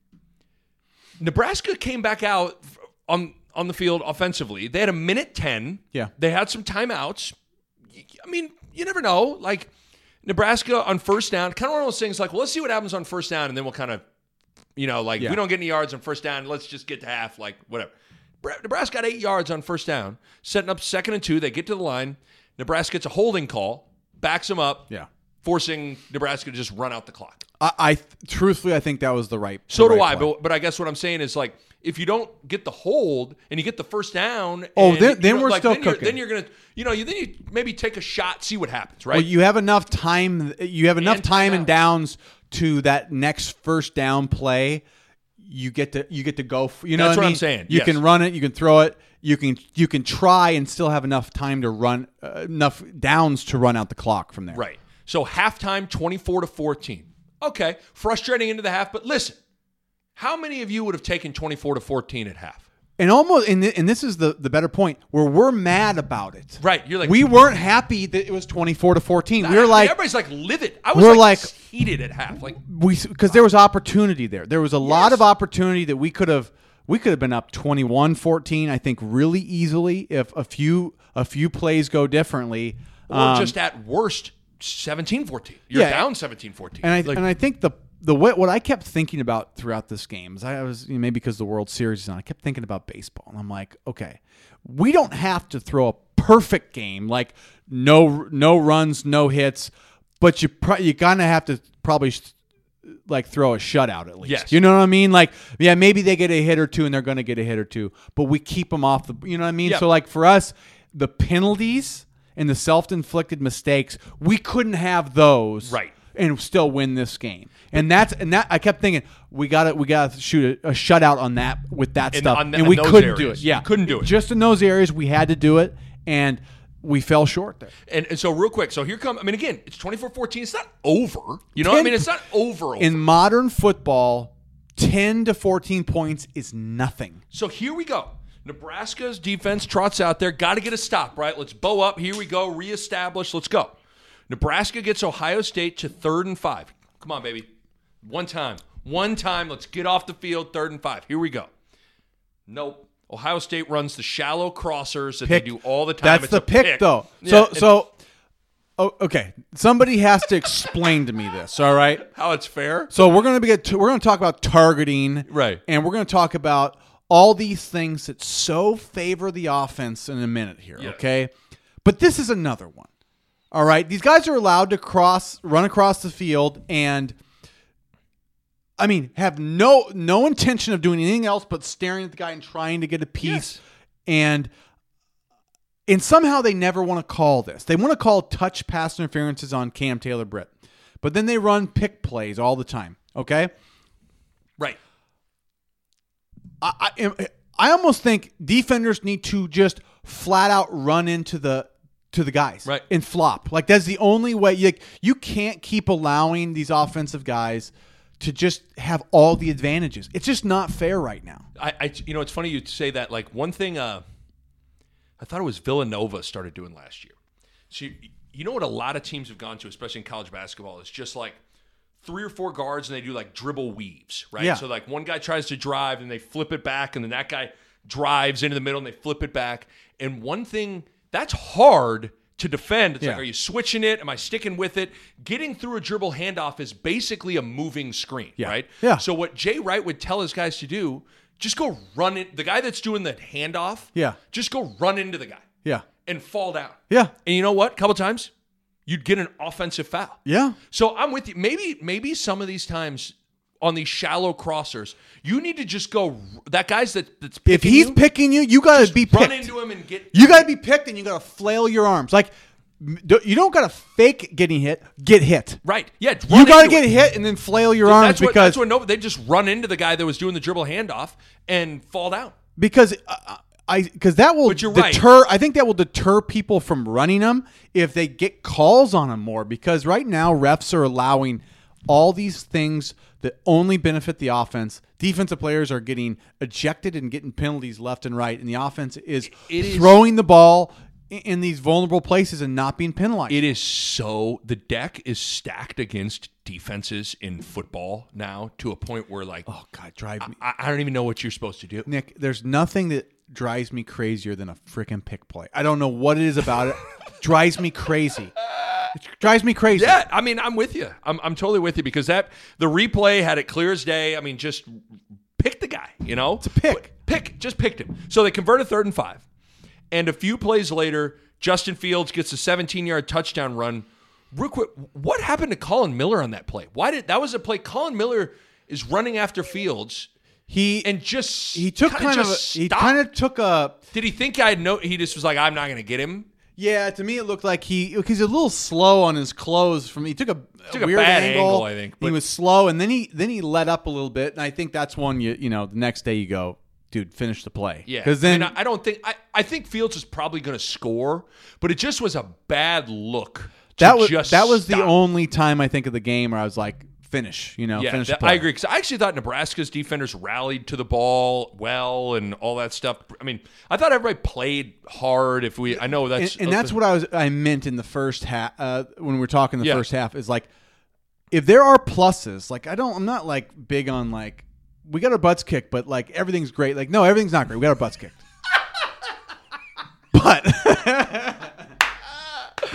Nebraska came back out on, on the field offensively. They had a minute ten. Yeah. They had some timeouts. I mean, you never know. Like, Nebraska on first down, kind of one of those things like, well, let's see what happens on first down, and then we'll kind of, you know, like, yeah. we don't get any yards on first down, let's just get to half, like, whatever. Nebraska got eight yards on first down, setting up second and two. They get to the line. Nebraska gets a holding call, backs them up, yeah, forcing Nebraska to just run out the clock. I, I truthfully, I think that was the right. So the do right I, play. but, but I guess what I'm saying is, like, if you don't get the hold and you get the first down, oh, and, then, then you know, we're like, still then cooking. You're, then you're gonna, you know, you then you maybe take a shot, see what happens, right? Well, you have enough time. You have enough And time timeouts. and downs to that next first down play. You get to you get to go. You know That's what, what I I'm mean? saying. You Yes. can run it. You can throw it. You can you can try and still have enough time to run uh, enough downs to run out the clock from there. Right. So halftime, twenty-four to fourteen. Okay, frustrating into the half, but listen, how many of you would have taken twenty-four to fourteen at half? And almost, and, and this is the, the better point, where we're mad about it. Right. You're like, we weren't happy that it was twenty-four to fourteen. We were I mean, like, everybody's like livid. I was we're like, like- heated at half. Like, we because there was opportunity there. There was a lot Yes. of opportunity that we could have we could have been up twenty-one fourteen, I think, really easily if a few a few plays go differently. or Um, just at worst seventeen fourteen. You're Yeah. down seventeen fourteen. And I Like, and I think the the way, what I kept thinking about throughout this game is I was, you know, maybe because the World Series is on, I kept thinking about baseball, and I'm like, okay, we don't have to throw a perfect game, like no no runs, no hits, but you pro- you kind of have to probably sh- like throw a shutout at least. Yes. You know what I mean? Like, yeah, maybe they get a hit or two, and they're going to get a hit or two, but we keep them off the. You know what I mean? Yeah. So like for us, the penalties and the self-inflicted mistakes, we couldn't have those. Right. And still win this game, and that's and that I kept thinking we got to we got to shoot a, a shutout on that with that In- stuff, on the- and in we those couldn't do it. areas. Yeah, You couldn't do it. Just in those areas, we had to do it, and we fell short there. And, and so real quick, so here come, I mean, again, it's twenty-four fourteen. It's not over. You know what I Ten- mean? It's not over. over. In modern football, ten to fourteen points is nothing. So here we go. Nebraska's defense trots out there. Got to get a stop, right? Let's bow up. Here we go. Reestablish. Let's go. Nebraska gets Ohio State to third and five. Come on, baby. One time. One time. Let's get off the field. Third and five. Here we go. Nope. Ohio State runs the shallow crossers that Pick. they do all the time. That's It's the a pick, though. Yeah, so and so. Oh, okay. Somebody has to explain to me this. All right. how it's fair? So we're going to get to, we're going to talk about targeting, Right. And we're going to talk about all these things that so favor the offense in a minute here, Yes. okay? But this is another one. All right, these guys are allowed to cross, run across the field, and I mean, have no no intention of doing anything else but staring at the guy and trying to get a piece, Yes. and and somehow they never want to call this. They want to call touch pass interferences on Cam Taylor-Britt, but then they run pick plays all the time. Okay. Right. I, I, I almost think defenders need to just flat out run into the to the guys, Right. and flop. Like that's the only way. You, you can't keep allowing these offensive guys to just have all the advantages. It's just not fair right now. I, I you know, it's funny you say that. Like one thing, uh, I thought it was Villanova started doing last year. So you, you know what a lot of teams have gone to, especially in college basketball, is just like three or four guards and they do like dribble weaves, right? Yeah. So like one guy tries to drive and they flip it back, and then that guy drives into the middle and they flip it back. And one thing that's hard to defend. It's Yeah. like, are you switching it? Am I sticking with it? Getting through a dribble handoff is basically a moving screen, Yeah. right? Yeah. So what Jay Wright would tell his guys to do, just go run it. The guy that's doing the handoff, Yeah. just go run into the guy Yeah. and fall down. Yeah. And you know what? A couple times, you'd get an offensive foul. Yeah. So I'm with you. Maybe maybe some of these times on these shallow crossers, you need to just go. That guy's that that's picking If he's you, picking you, you got to be run picked. into him and get. You got to be picked, and you got to flail your arms. Like m- do- you don't got to fake getting hit. Get hit. Right. Yeah. You run got to into get it. hit and then flail your arms That's what, because that's what no, they just run into the guy that was doing the dribble handoff and fall down. because uh, I because that will But you're right. deter. I think that will deter people from running them if they get calls on them more. Because right now refs are allowing all these things that only benefit the offense. Defensive players are getting ejected and getting penalties left and right, and the offense is It is- throwing the ball in- in these vulnerable places and not being penalized. It is so the deck is stacked against defenses in football now to a point where like oh God, drive me. I, I don't even know what you're supposed to do. Nick, there's nothing that drives me crazier than a freaking pick play. I don't know what it is about it. Drives me crazy. It drives me crazy. Yeah, I mean, I'm with you. I'm, I'm totally with you because that the replay had it clear as day. I mean, just pick the guy, you know? It's a pick. Pick, just picked him. So they converted third and five. And a few plays later, Justin Fields gets a seventeen-yard touchdown run. Real quick, what happened to Colin Miller on that play? Why did that was a play? Colin Miller is running after Fields He and just he took kinda kind of a, just he stopped. kind of took a Did he think I had no? He just was like, I'm not going to get him. yeah. To me, it looked like he because he's a little slow on his clothes. From he took a, Took a weird bad angle. angle, I think, he but- was slow, and then he then he let up a little bit, and I think that's one you you know the next day you go, dude, finish the play. Yeah, because then I, mean, I I don't think I, I think Fields is probably going to score, but it just was a bad look. To that was just that was the stop. only time I think of the game where I was like, finish, you know, Yeah, finish. that- the play. I agree because I actually thought Nebraska's defenders rallied to the ball well and all that stuff. I mean, I thought everybody played hard. If we, I know that's and, and that's what I was I meant in the first half uh, when we were talking the Yeah. first half is like if there are pluses, like I don't I'm not like big on like we got our butts kicked, but like everything's great. Like no, everything's not great. We got our butts kicked. but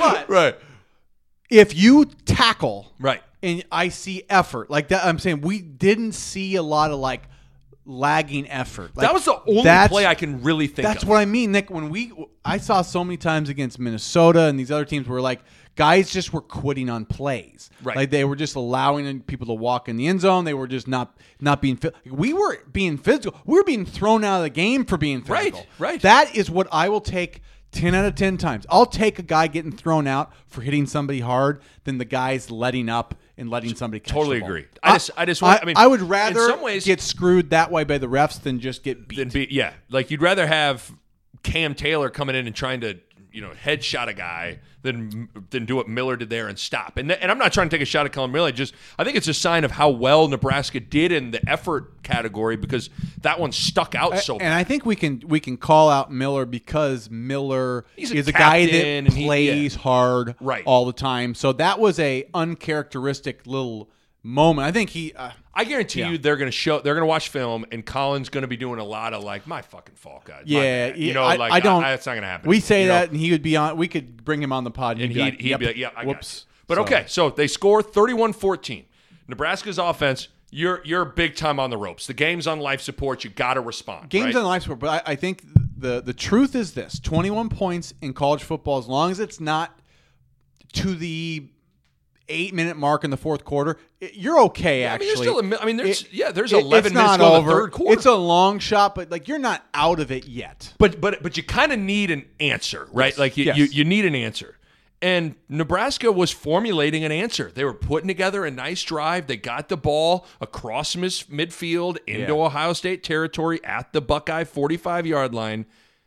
But right. if you tackle Right. and I see effort like that, I'm saying we didn't see a lot of like lagging effort. Like, that was the only that's- play I can really think That's of. what I mean, Nick. When we, I saw so many times against Minnesota and these other teams where like guys just were quitting on plays. Right. Like they were just allowing people to walk in the end zone. They were just not not being. We were being physical. We were being thrown out of the game for being physical. Right, right. That is what I will take ten out of ten times. I'll take a guy getting thrown out for hitting somebody hard than the guys letting up and letting somebody catch Totally the ball. agree. I just- I just want- I mean, I would in rather some ways- get screwed that way by the refs than just get beat. Than be, yeah, like you'd rather have Cam Taylor coming in and trying to, you know, headshot a guy than than do what Miller did there and stop. And and I'm not trying to take a shot at Colin Miller. Just I think it's a sign of how well Nebraska did in the effort category because that one stuck out so. And I think we can we can call out Miller because Miller He's a is a guy captain that and he- plays yeah. hard Right. all the time. So that was a uncharacteristic little moment. I think he. Uh, I guarantee Yeah. you they're going to show they're going to watch film and Colin's going to be doing a lot of like my fucking fault, guys. My yeah, bad. you yeah, know, I, like I don't. that's not going to happen. We say you know? that, and he would be on. We could bring him on the pod, and he'd be he'd, like, he'd yep, be like, yeah, I got whoops. you. But So- okay, so they score thirty-one fourteen. Nebraska's offense, you're you're big time on the ropes. The game's on life support. You got to respond. Games right? on life support, but I, I think the the truth is this: twenty-one points in college football, as long as it's not to the eight minute mark in the fourth quarter, it- you're okay. I mean, Actually, there's still a mi- I mean, there's It- yeah, there's it- eleven it's minutes not to go in over. the third quarter. It's a long shot, but like you're not out of it yet. But but but you kind of need an answer, right? Yes, Like you, yes. you you need an answer. And Nebraska was formulating an answer. They were putting together a nice drive. They got the ball across mis- midfield into Yeah. Ohio State territory at the Buckeye forty-five yard line.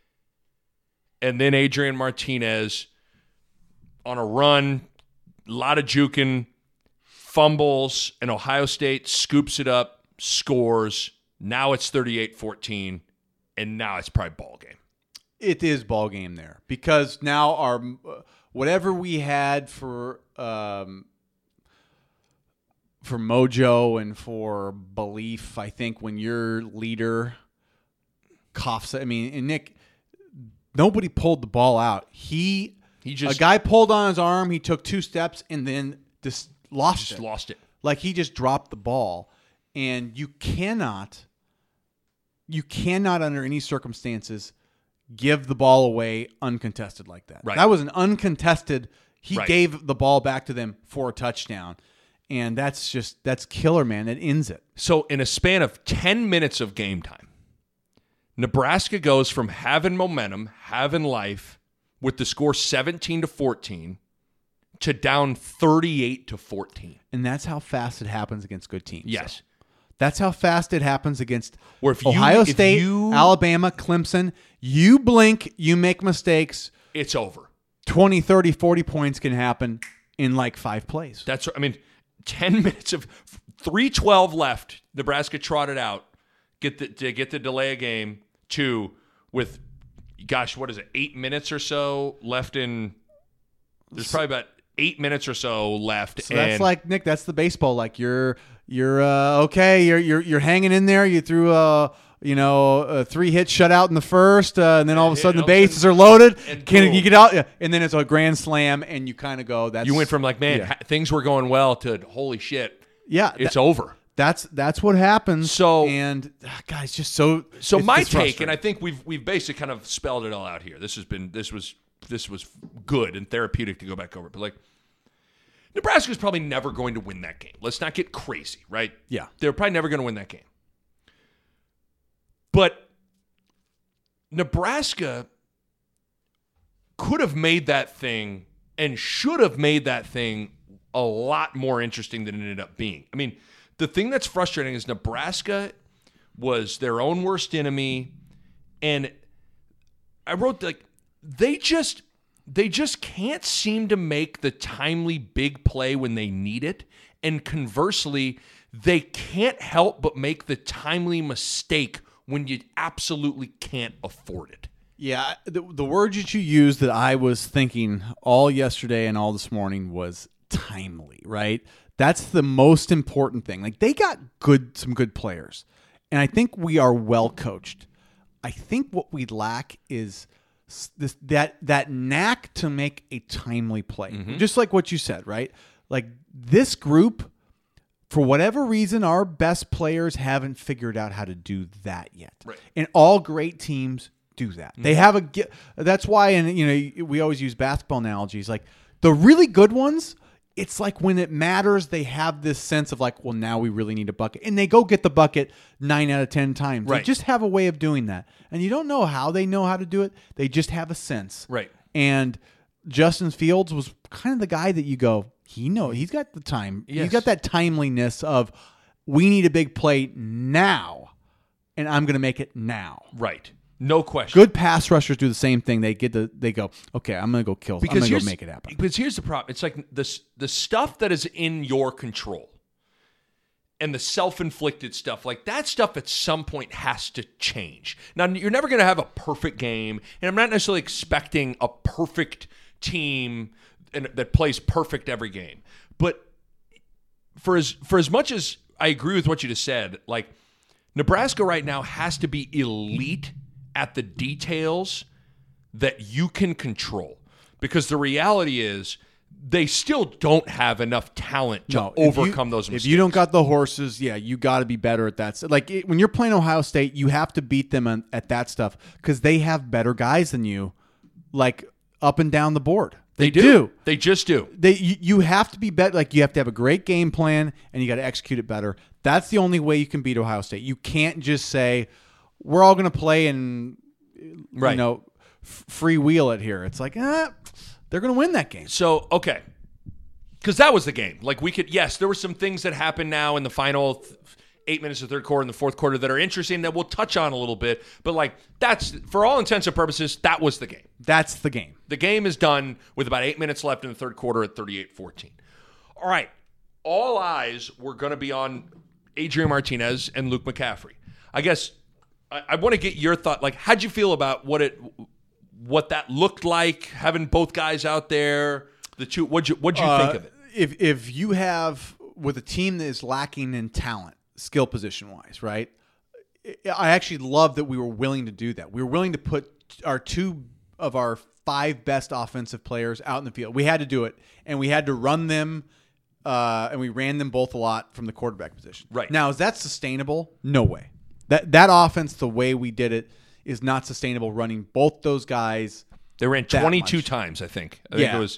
And then Adrian Martinez on a run, a lot of juking, fumbles, and Ohio State scoops it up, scores. Now it's thirty-eight fourteen, and now it's probably ball game. It is ball game there because now our uh, whatever we had for um, for mojo and for belief. I think when your leader coughs, I mean, and Nick, nobody pulled the ball out. He He just a guy pulled on his arm. He took two steps and then just lost just it. lost it. Like he just dropped the ball, and you cannot, you cannot under any circumstances give the ball away uncontested like that. Right. That was an uncontested. He Right. gave the ball back to them for a touchdown, and that's just that's killer, man. It ends it. So in a span of ten minutes of game time, Nebraska goes from having momentum, having life, with the score seventeen to fourteen, to down thirty-eight to fourteen. And that's how fast it happens against good teams. Yes. That's how fast it happens against Or if you- Ohio if State, you- Alabama, Clemson. You blink, you make mistakes. It's over. twenty, thirty, forty points can happen in like five plays. That's I mean, ten minutes of three twelve left. Nebraska trotted out, get the to get the delay of game to with, gosh, what is it? Eight minutes or so left in. There's probably about eight minutes or so left. So that's and like Nick. That's the baseball. Like you're you're uh, okay. You're you're you're hanging in there. You threw a you know a three hit shutout in the first, uh, and then all of a Yeah, sudden the all of a sudden- bases are loaded. and Can boom. you get out? Yeah. And then it's a grand slam, and you kind of go. That's you went from like, man, yeah. ha- things were going well to holy shit, yeah. it's that- over. That's that's what happens. So- and ah, guys, just so So it's- my it's take, and I frustrating. think we've we've basically kind of spelled it all out here. This has been this was this was good and therapeutic to go back over it. But like, Nebraska's probably never going to win that game. Let's not get crazy, right? Yeah. They're probably never going to win that game. But Nebraska could have made that thing and should have made that thing a lot more interesting than it ended up being. I mean, the thing that's frustrating is Nebraska was their own worst enemy, and I wrote like they just they just can't seem to make the timely big play when they need it, and conversely, they can't help but make the timely mistake when you absolutely can't afford it. Yeah, the, the word that you used that I was thinking all yesterday and all this morning was timely, right? That's the most important thing. Like they got good, some good players, and I think we are well coached. I think what we lack is s- this that that knack to make a timely play. Mm-hmm. Just like what you said, right? Like this group, for whatever reason, our best players haven't figured out how to do that yet. Right. And all great teams do that. Mm-hmm. They have a gi- that's why, and you know, we always use basketball analogies. Like the really good ones, it's like when it matters, they have this sense of like, well, now we really need a bucket. And they go get the bucket nine out of ten times. Right. They just have a way of doing that. And you don't know how they know how to do it. They just have a sense. Right. And Justin Fields was kind of the guy that you go, he know he's got the time. Yes. He's got that timeliness of we need a big play now, and I'm going to make it now. Right. No question. Good pass rushers do the same thing. They get the they go, okay, I'm going to go kill. Because I'm going to here's- go make it happen. Because here's the problem. It's like this the stuff that is in your control and the self-inflicted stuff, like that stuff at some point has to change. Now, you're never going to have a perfect game, and I'm not necessarily expecting a perfect team and that plays perfect every game. But for as for as much as I agree with what you just said, like Nebraska right now has to be elite at the details that you can control. Because the reality is they still don't have enough talent to No, if overcome you- those mistakes. If you don't got the horses, yeah, you got to be better at that. Like it, when you're playing Ohio State, you have to beat them on, at that stuff because they have better guys than you, like up and down the board. They do. do. They just do. They you, you have to be better. Like you have to have a great game plan and you got to execute it better. That's the only way you can beat Ohio State. You can't just say we're all going to play and Right. you know f- freewheel it here. It's like ah, they're going to win that game. So, okay. Because that was the game. Like, we could, yes, there were some things that happened now in the final th- eight minutes of the third quarter and the fourth quarter that are interesting that we'll touch on a little bit. But, like, that's, for all intents and purposes, that was the game. That's the game. The game is done with about eight minutes left in the third quarter at thirty-eight fourteen. All right. All eyes were going to be on Adrian Martinez and Luke McCaffrey. I guess I, I want to get your thought. Like, how'd you feel about what it, what that looked like, having both guys out there? The two, what'd you, what'd you Uh, think of it? If if you have with a team that is lacking in talent, skill position wise, right? I actually love that we were willing to do that. We were willing to put our two of our five best offensive players out in the field. We had to do it, and we had to run them, uh, and we ran them both a lot from the quarterback position. Right. Now, is that sustainable? No way. That that offense, the way we did it, is not sustainable. Running both those guys. They ran that twenty-two much. times, I think. I think Yeah. it was.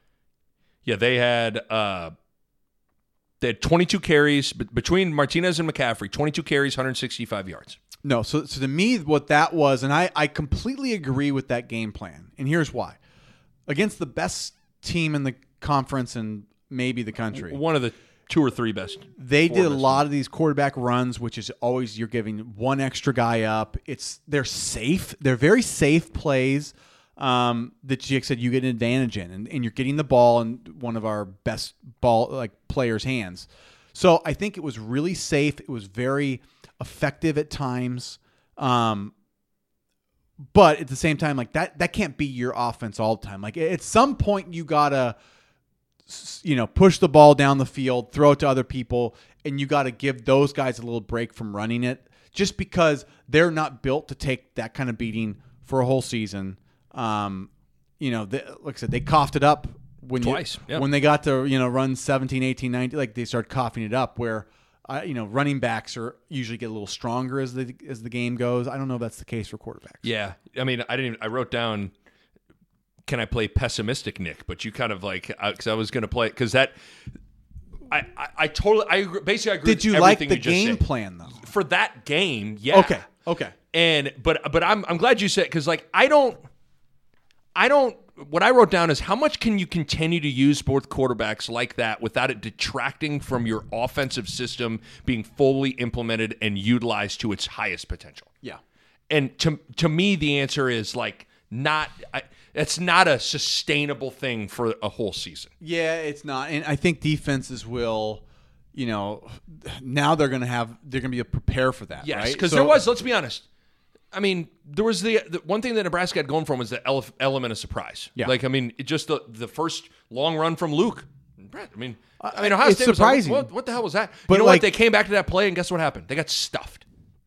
Yeah, they had uh, they had twenty-two carries be- between Martinez and McCaffrey. twenty-two carries, one hundred sixty-five yards. No, so so to me, what that was, and I, I completely agree with that game plan. And here's why. Against the best team in the conference and maybe the country, One of the two or three best. they four did a best. lot of these quarterback runs, which is always you're giving one extra guy up. It's they're safe. They're very safe plays um, that Jake said you get an advantage in, and, and you're getting the ball in one of our best ball like players' hands. So I think it was really safe. It was very effective at times. Um, but at the same time, like that, that can't be your offense all the time. Like at some point you gotta, you know, push the ball down the field, throw it to other people, and you got to give those guys a little break from running it just because they're not built to take that kind of beating for a whole season. Um, you know, they, like I said, they coughed it up when Twice, you, yeah. when they got to, you know, run seventeen, eighteen, nineteen, like they started coughing it up where, uh, you know, running backs are usually get a little stronger as the, as the game goes. I don't know if that's the case for quarterbacks. Yeah, I mean, I didn't. I wrote down, can I play pessimistic, Nick? But you kind of like, because I was going to play because that. I, I, I totally. I agree, basically I agree. Did you with like everything the you just game said. plan though? For that game? Yeah. Okay. Okay. And but but I'm I'm glad you said because like I don't I don't what I wrote down is how much can you continue to use both quarterbacks like that without it detracting from your offensive system being fully implemented and utilized to its highest potential. Yeah. And to to me the answer is like not I, it's not a sustainable thing for a whole season. Yeah, it's not. And I think defenses will, you know, now they're going to have, they're going to be able to prepare for that, Yes, right? because So- there was, let's be honest. I mean, there was the, the one thing that Nebraska had going from was the ele- element of surprise. Yeah. Like, I mean, it just the, the first long run from Luke. I mean, I mean, Uh, Ohio it's State was like, surprising. what, what the hell was that? But you know like- what? They came back to that play, and guess what happened? They got stuffed.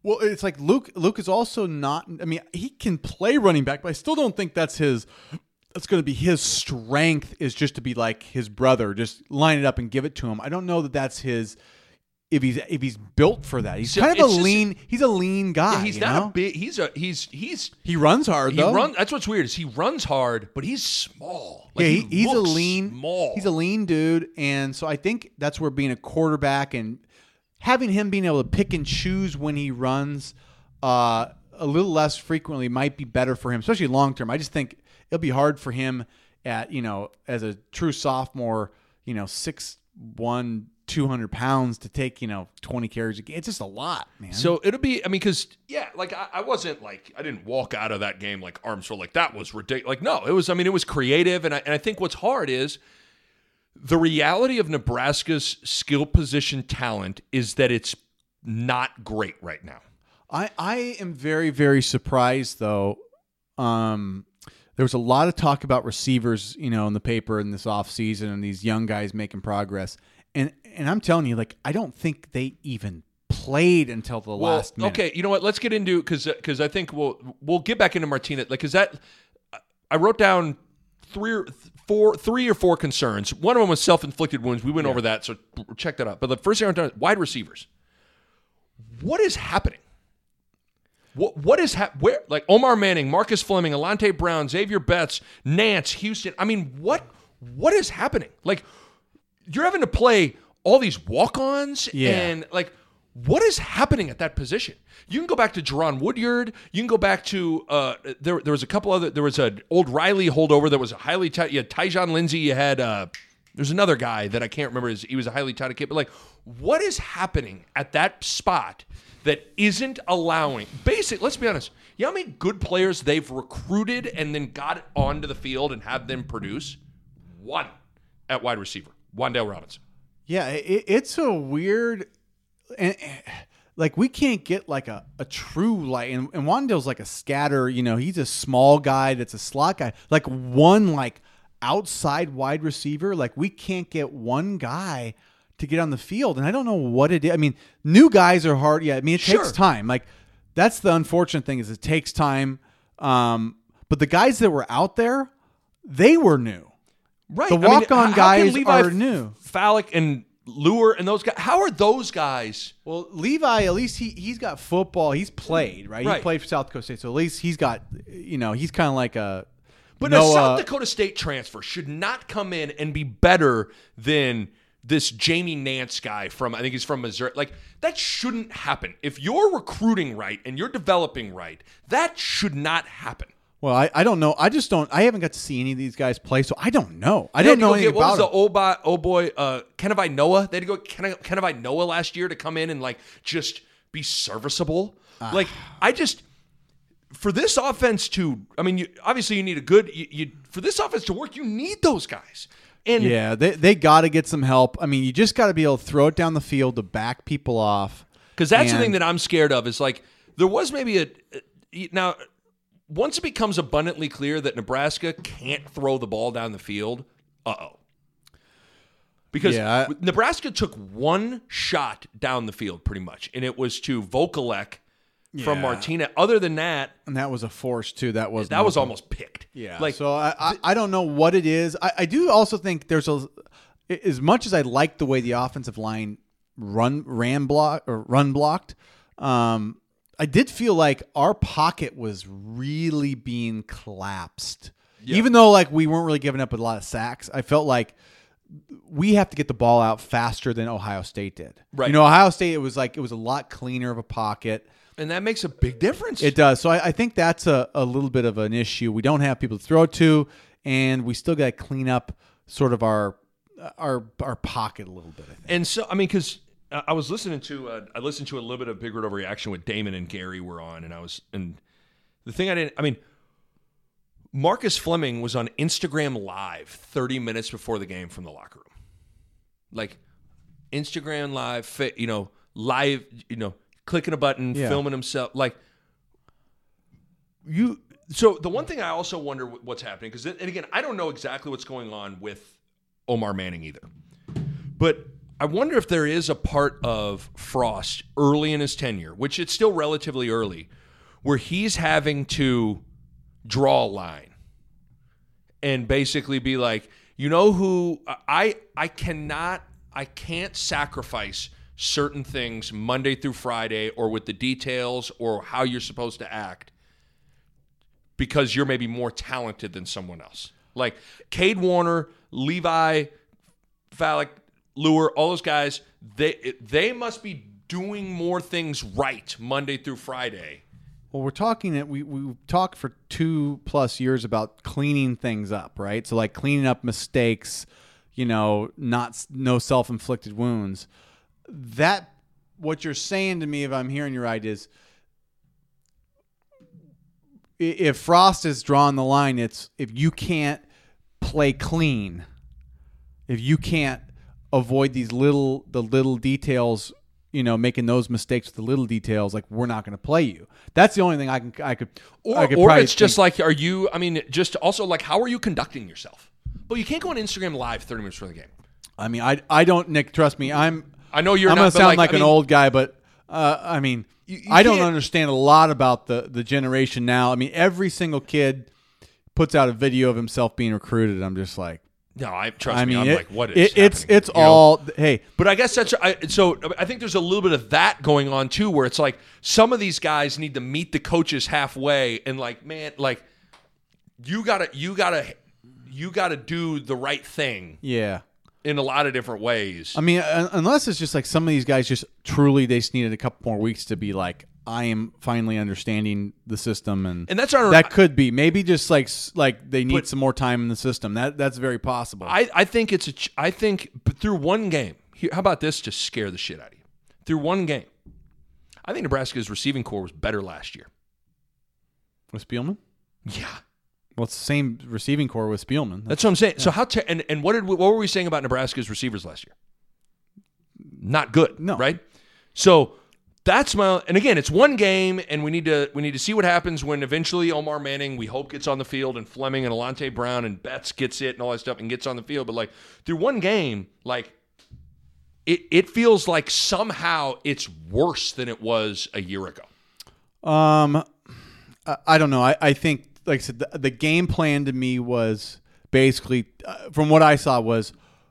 Well, it's like Luke. Luke is also not. I mean, he can play running back, but I still don't think that's his. That's going to be his strength. Is just to be like his brother, just line it up and give it to him. I don't know that that's his. If he's if he's built for that, he's So kind of a it's just- lean. He's a lean guy. Yeah, he's you not know? a big. He's a he's he's He runs hard he though. run. That's what's weird is he runs hard, but he's small. Like, yeah, he, he's a looks lean. small. He's a lean dude, and so I think that's where being a quarterback and having him being able to pick and choose when he runs uh, a little less frequently might be better for him, especially long term. I just think it'll be hard for him at you know as a true sophomore, you know six one. two hundred pounds to take, you know, twenty carries a game. It's just a lot, man. So it'll be, I mean, because, yeah, like, I, I wasn't, like, I didn't walk out of that game, like, arms full, like, that was ridiculous. Like, no, it was, I mean, it was creative, and I, and I think what's hard is the reality of Nebraska's skill position talent is that it's not great right now. I, I am very, very surprised, though. Um, there was a lot of talk about receivers, you know, in the paper in this offseason and these young guys making progress. And and I'm telling you, like, I don't think they even played until the Well, last minute. okay, you know what? Let's get into because because I think we'll we'll get back into Martinez. Like, because that I wrote down three or four, three or four concerns. One of them was self-inflicted wounds. We went over that, so check that out. But the first thing I wrote down is wide receivers. What is happening? What what is hap- where like Omar Manning, Marcus Fleming, Alante Brown, Xavier Betts, Nance, Houston? I mean, what what is happening? Like, you're having to play all these walk-ons Yeah. and like, what is happening at that position? You can go back to Jerron Woodyard. You can go back to uh, there. There was a couple other. There was an old Riley holdover that was a highly touted. You had Tyjon Lindsey. You had uh, there's another guy that I can't remember. His, he was a highly touted kid. But like, what is happening at that spot that isn't allowing? Basic. Let's be honest. You know how many good players they've recruited and then got onto the field and have them produce? One at wide receiver. Wan'Dale Robinson. Yeah, it, it's a weird, and like we can't get like a, a true like, and, and Wan'Dale's like a scatter. You know, he's a small guy that's a slot guy. Like one like outside wide receiver. Like we can't get one guy to get on the field, and I don't know what it is. I mean, new guys are hard. Yeah, I mean it Sure. takes time. Like that's the unfortunate thing is it takes time. Um, but the guys that were out there, they were new. Right. The I mean, walk-on how guys can Levi are new. Fallick and Lure and those guys. How are those guys? Well, Levi, at least he he's got football. He's played, right? Right. He played for South Dakota State, so at least he's got, you know, he's kind of like a. But Noah, a South Dakota State transfer should not come in and be better than this Jamie Nance guy from, I think he's from Missouri. Like, that shouldn't happen. If you're recruiting right and you're developing right, that should not happen. Well, I, I don't know. I just don't. I haven't got to see any of these guys play, so I don't know. I They had don't to know go anything get, what was about the them. old boy, old boy uh, Kennevi Noah? They had to go Ken- Kennevi Noah last year to come in and like just be serviceable. Ah. Like, I just for this offense to, I mean, you, obviously you need a good you, you for this offense to work. You need those guys. And Yeah, they they got to get some help. I mean, you just got to be able to throw it down the field to back people off. because that's the And- thing that I'm scared of is like there was maybe a now. Once it becomes abundantly clear that Nebraska can't throw the ball down the field, uh-oh. Because Yeah, I- Nebraska took one shot down the field pretty much, and it was to Vokalek from Yeah. Martinez. Other than that, And that was a force too. That was that was almost picked. Yeah. Like, so I, I I don't know what it is. I, I do also think there's a as much as I like the way the offensive line run ran block or run blocked. Um, I did feel like our pocket was really being collapsed. Yeah. Even though like we weren't really giving up a lot of sacks, I felt like we have to get the ball out faster than Ohio State did. Right. You know, Ohio State, it was like it was a lot cleaner of a pocket. and that makes a big difference. It does. So I, I think that's a, a little bit of an issue. We don't have people to throw to, and we still got to clean up sort of our our our pocket a little bit, I think. And so, I mean, because I was listening to, uh, I listened to a little bit of Big Red Overreaction with Damon and Gary were on, and I was, and the thing I didn't, I mean, Marcus Fleming was on Instagram Live thirty minutes before the game from the locker room. Like, Instagram Live, you know, live, you know, clicking a button, Yeah. filming himself. Like, you, so the one thing I also wonder what's happening, because, and again, I don't know exactly what's going on with Omar Manning either. But I wonder if there is a part of Frost early in his tenure, which it's still relatively early, where he's having to draw a line and basically be like, you know who I I cannot I can't sacrifice certain things Monday through Friday or with the details or how you're supposed to act because you're maybe more talented than someone else. Like Cade Warner, Levi, Fallick, Lure, all those guys, they they must be doing more things right Monday through Friday. Well, we're talking that we we talked for two plus years about cleaning things up, right? So like cleaning up mistakes, you know, not no self-inflicted wounds. That what you're saying to me, if I'm hearing you right, is if Frost has drawn the line, it's if you can't play clean, if you can't avoid these little the little details, you know, making those mistakes with the little details, like we're not going to play you. That's the only thing I can I could or, I could or probably it's just think. like, are you? I mean, just also like, how are you conducting yourself? Well, you can't go on Instagram Live thirty minutes before the game. I mean, I I don't, Nick. Trust me, I'm. I know you're I'm not going to sound like, like I an mean, old guy, but uh, I mean, you, you I don't can't- understand a lot about the the generation now. I mean, every single kid puts out a video of himself being recruited. I'm just like, No, I trust I me. mean, I'm it, like, what is it, it's happening? it's You know? all hey. But I guess that's I, so. I think there's a little bit of that going on too, where it's like some of these guys need to meet the coaches halfway, and like, man, like you gotta, you gotta, you gotta do the right thing Yeah. in a lot of different ways. I mean, un- unless it's just like some of these guys just truly they just needed a couple more weeks to be like, I am finally understanding the system, and And that's our- that could be maybe just like s- like they need But- some more time in the system. That that's very possible. I, I think it's a. ch- I think but through one game. Here, how about this? To scare the shit out of you. Through one game, I think Nebraska's receiving core was better last year. With Spielman, Yeah, well, it's the same receiving core with Spielman. that's what I'm saying. So how? Te- and and what did we, what were we saying about Nebraska's receivers last year? Not good. No. Right. So that's my. And again, it's one game, and we need to we need to see what happens when eventually Omar Manning, we hope, gets on the field, and Fleming and Alante Brown and Betts gets it and all that stuff and gets on the field. But like through one game, like it it feels like somehow it's worse than it was a year ago. Um, I, I don't know. I, I think, like I said, the, the game plan to me was basically, uh, from what I saw, was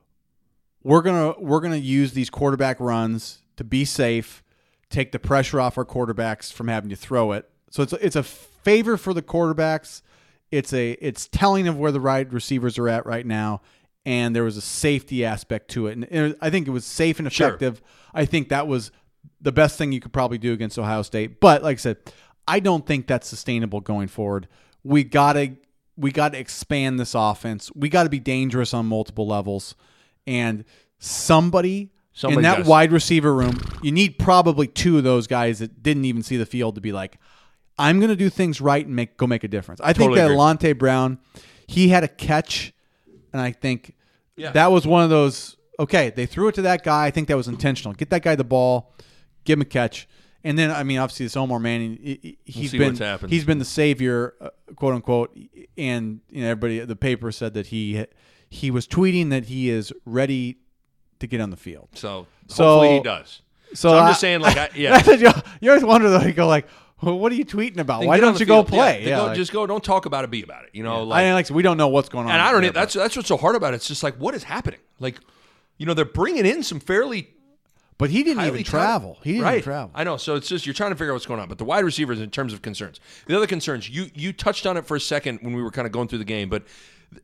we're gonna we're gonna use these quarterback runs to be safe, take the pressure off our quarterbacks from having to throw it. So it's a, it's a favor for the quarterbacks. It's a it's telling of where the right receivers are at right now, and there was a safety aspect to it. And it, I think it was safe and Sure. effective. I think that was the best thing you could probably do against Ohio State. But like I said, I don't think that's sustainable going forward. We gotta we gotta expand this offense. We gotta be dangerous on multiple levels, and somebody. Somebody in that does. wide receiver room, you need probably two of those guys that didn't even see the field to be like, I'm going to do things right and make go make a difference. I Totally think that agree. Alante Brown, he had a catch, and I think Yeah. that was one of those, okay, they threw it to that guy. I think that was intentional. Get that guy the ball, give him a catch. And then, I mean, obviously, this Omar Manning, he- he- he's see been what's happened. he's been the savior, uh, quote unquote. And you know, everybody, the paper said that he he was tweeting that he is ready to get on the field. So So- hopefully he does. So, So I'm I- just saying, like, I, yeah. you, you always wonder though. You go like, well, "What are you tweeting about? Then Why get on don't the you go field. play?" Yeah, Yeah, go, like- just go. Don't talk about it. Be about it. You know, I like, mean, like we don't know what's going on. and I don't. there, That's that's what's so hard about it. It's just like, what is happening? Like, you know, they're bringing in some fairly. But he didn't highly even talented- travel. He didn't right. even travel. I know. So it's just you're trying to figure out what's going on. But the wide receivers, in terms of concerns, the other concerns, you you touched on it for a second when we were kind of going through the game, but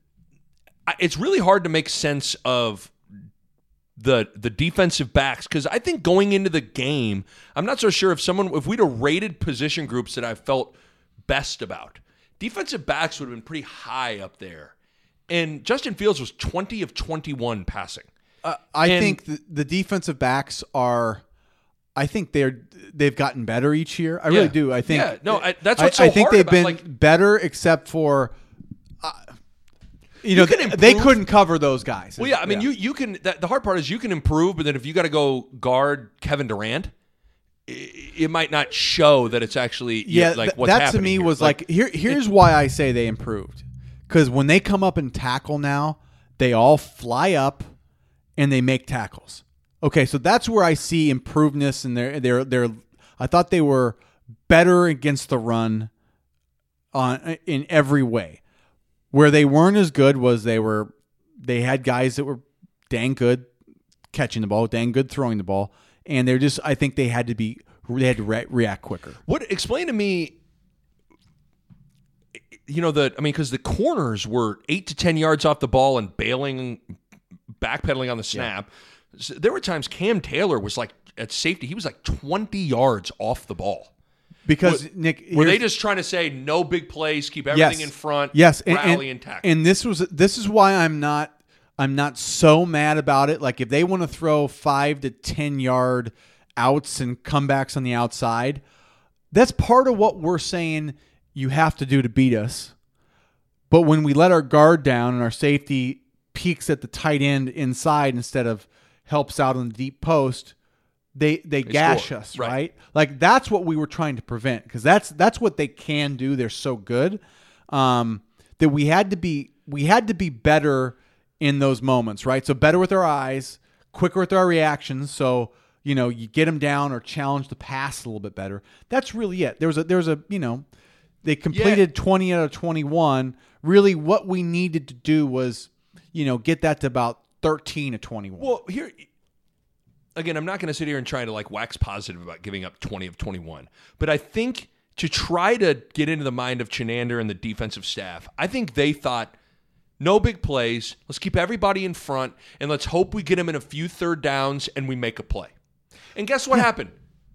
it's really hard to make sense of the the defensive backs, because I think going into the game, I'm not so sure if someone if we'd have rated position groups that I felt best about, defensive backs would have been pretty high up there. And Justin Fields was twenty of twenty-one passing. Uh, I And- think the, the defensive backs are. I think they're they've gotten better each year. I Yeah. really do. I think. Yeah, no, I- that's I- what's so I think hard they've about, been like- better, except for. Uh, you know, can they, they improve- couldn't cover those guys. Well, yeah, I mean, you you can. That, the hard part is you can improve, but then if you got to go guard Kevin Durant, it, it might not show that it's actually Yeah, like th- what's that to happening me here. was like, here. Here's why I say they improved, because when they come up and tackle now, they all fly up and they make tackles. Okay, so that's where I see improvements in their their their. I thought they were better against the run, on in every way. Where they weren't as good was they were they had guys that were dang good catching the ball, dang good throwing the ball, and they're just. I think they had to be they had to re- react quicker. What explain to me? You know the I mean because the corners were eight to ten yards off the ball and bailing, backpedaling on the snap. Yeah. So there were times Cam Taylor was like at safety. He was like twenty yards off the ball. Because were, Nick, were they just trying to say no big plays, keep everything yes, in front, yes, and, rally and, and tackle? And this was this is why I'm not I'm not so mad about it. Like if they want to throw five to ten yard outs and comebacks on the outside, that's part of what we're saying you have to do to beat us. But when we let our guard down and our safety peaks at the tight end inside instead of helps out on the deep post, they they, they gash score. us, right. right? Like that's what we were trying to prevent because that's that's what they can do. They're so good um, that we had to be we had to be better in those moments, right? So better with our eyes, quicker with our reactions. So you know you get them down or challenge the pass a little bit better. That's really it. There was a there was a you know they completed yeah. twenty out of twenty-one. Really, what we needed to do was you know get that to about thirteen to twenty-one. Well, here again, I'm not going to sit here and try to like wax positive about giving up twenty of twenty-one, but I think to try to get into the mind of Chinander and the defensive staff, I think they thought no big plays. Let's keep everybody in front and let's hope we get them in a few third downs and we make a play. And guess what yeah. happened?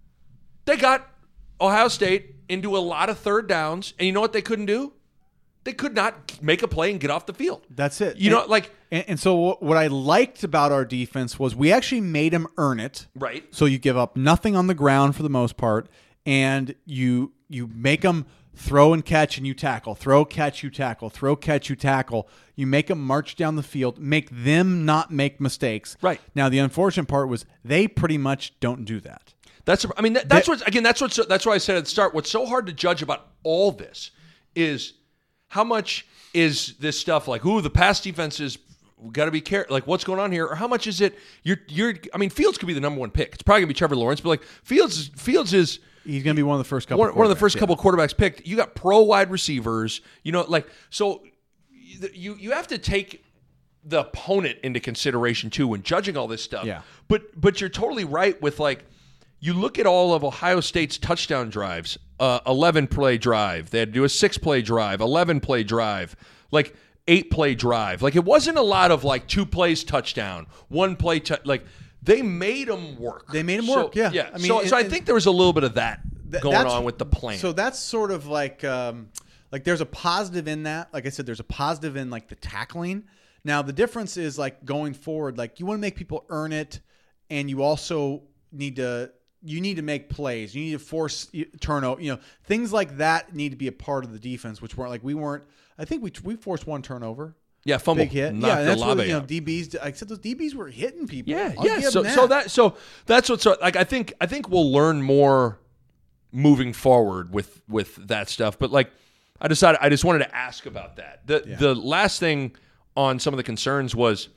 They got Ohio State into a lot of third downs, and you know what they couldn't do? They could not make a play and get off the field. That's it. You and, know, like, and, and so what I liked about our defense was we actually made them earn it. Right. So you give up nothing on the ground for the most part, and you you make them throw and catch and you tackle, throw, catch, you tackle, throw, catch, you tackle. You make them march down the field, make them not make mistakes. Right. Now the unfortunate part was they pretty much don't do that. That's I mean that, that's what again that's what that's why I said at the start. What's so hard to judge about all this is. How much is this stuff like, ooh, the pass defense is got to be careful, like what's going on here? Or how much is it, you're, you're, I mean, Fields could be the number one pick. It's probably going to be Trevor Lawrence, but like Fields Fields is. He's going to be one of the first couple One, one of the first yeah. couple quarterbacks picked. You got pro wide receivers, you know, like, so you, you have to take the opponent into consideration too when judging all this stuff. Yeah. But, but you're totally right with like, you look at all of Ohio State's touchdown drives, uh, eleven-play drive. They had to do a six-play drive, eleven-play drive, like eight-play drive. Like, it wasn't a lot of, like, two plays touchdown, one play t- like, they made them work. They made them so, work, yeah. yeah. I mean, so, and, so I think there was a little bit of that th- going on with the plan. So that's sort of like, um, like there's a positive in that. Like I said, there's a positive in, like, the tackling. Now, the difference is, like, going forward, like, you want to make people earn it, and you also need to – you need to make plays. You need to force turnover. You know, things like that need to be a part of the defense, which weren't like we weren't. I think we we forced one turnover. Yeah, fumble. Big hit. Knocked yeah, and that's the what you know. out. D Bs. I said those D Bs were hitting people. Yeah, I'll yeah. give So them that. so that so that's what's so, like. I think I think we'll learn more moving forward with with that stuff. But like, I decided I just wanted to ask about that. The Yeah. the last thing on some of the concerns was.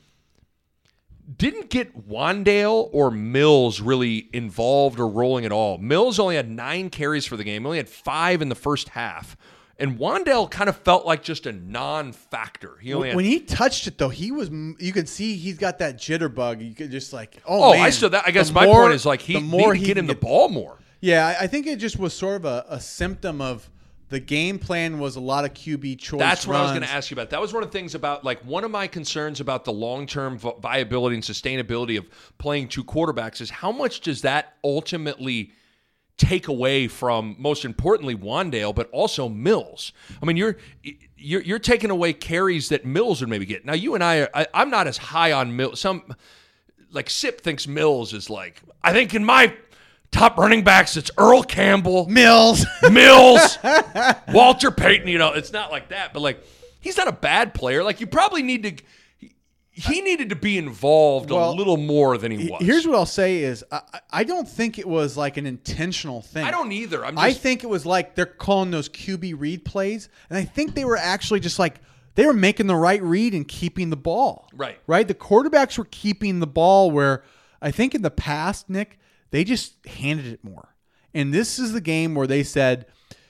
Didn't get Wandale or Mills really involved or rolling at all. Mills only had nine carries for the game. He only had five in the first half. And Wandale kind of felt like just a non-factor. He only when had, he touched it, though, he was. You could see he's got that jitterbug. You could just like, oh, oh, man. I still that. I guess The my more- point is like he the more need to he get him can the ball more. Yeah, I, I think it just was sort of a, a symptom of the game plan was a lot of Q B choice. That's what runs. I was going to ask you about. That was one of the things about, like, one of my concerns about the long-term vi- viability and sustainability of playing two quarterbacks is how much does that ultimately take away from, most importantly, Wandale, but also Mills. I mean, you're you're, you're taking away carries that Mills would maybe get. Now, you and I, are, I I'm not as high on Mills. Some, like, Sip thinks Mills is like, I think in my top running backs, it's Earl Campbell. Mills. Mills. Walter Payton. You know, it's not like that, but, like, he's not a bad player. Like, you probably need to he, he needed to be involved Well, a little more than he was. Here's what I'll say is I, I don't think it was like an intentional thing. I don't either. I'm just, I think it was like they're calling those Q B read plays, and I think they were actually just like they were making the right read and keeping the ball. Right. Right? The quarterbacks were keeping the ball where I think in the past, Nick, they just handed it more. And this is the game where they said,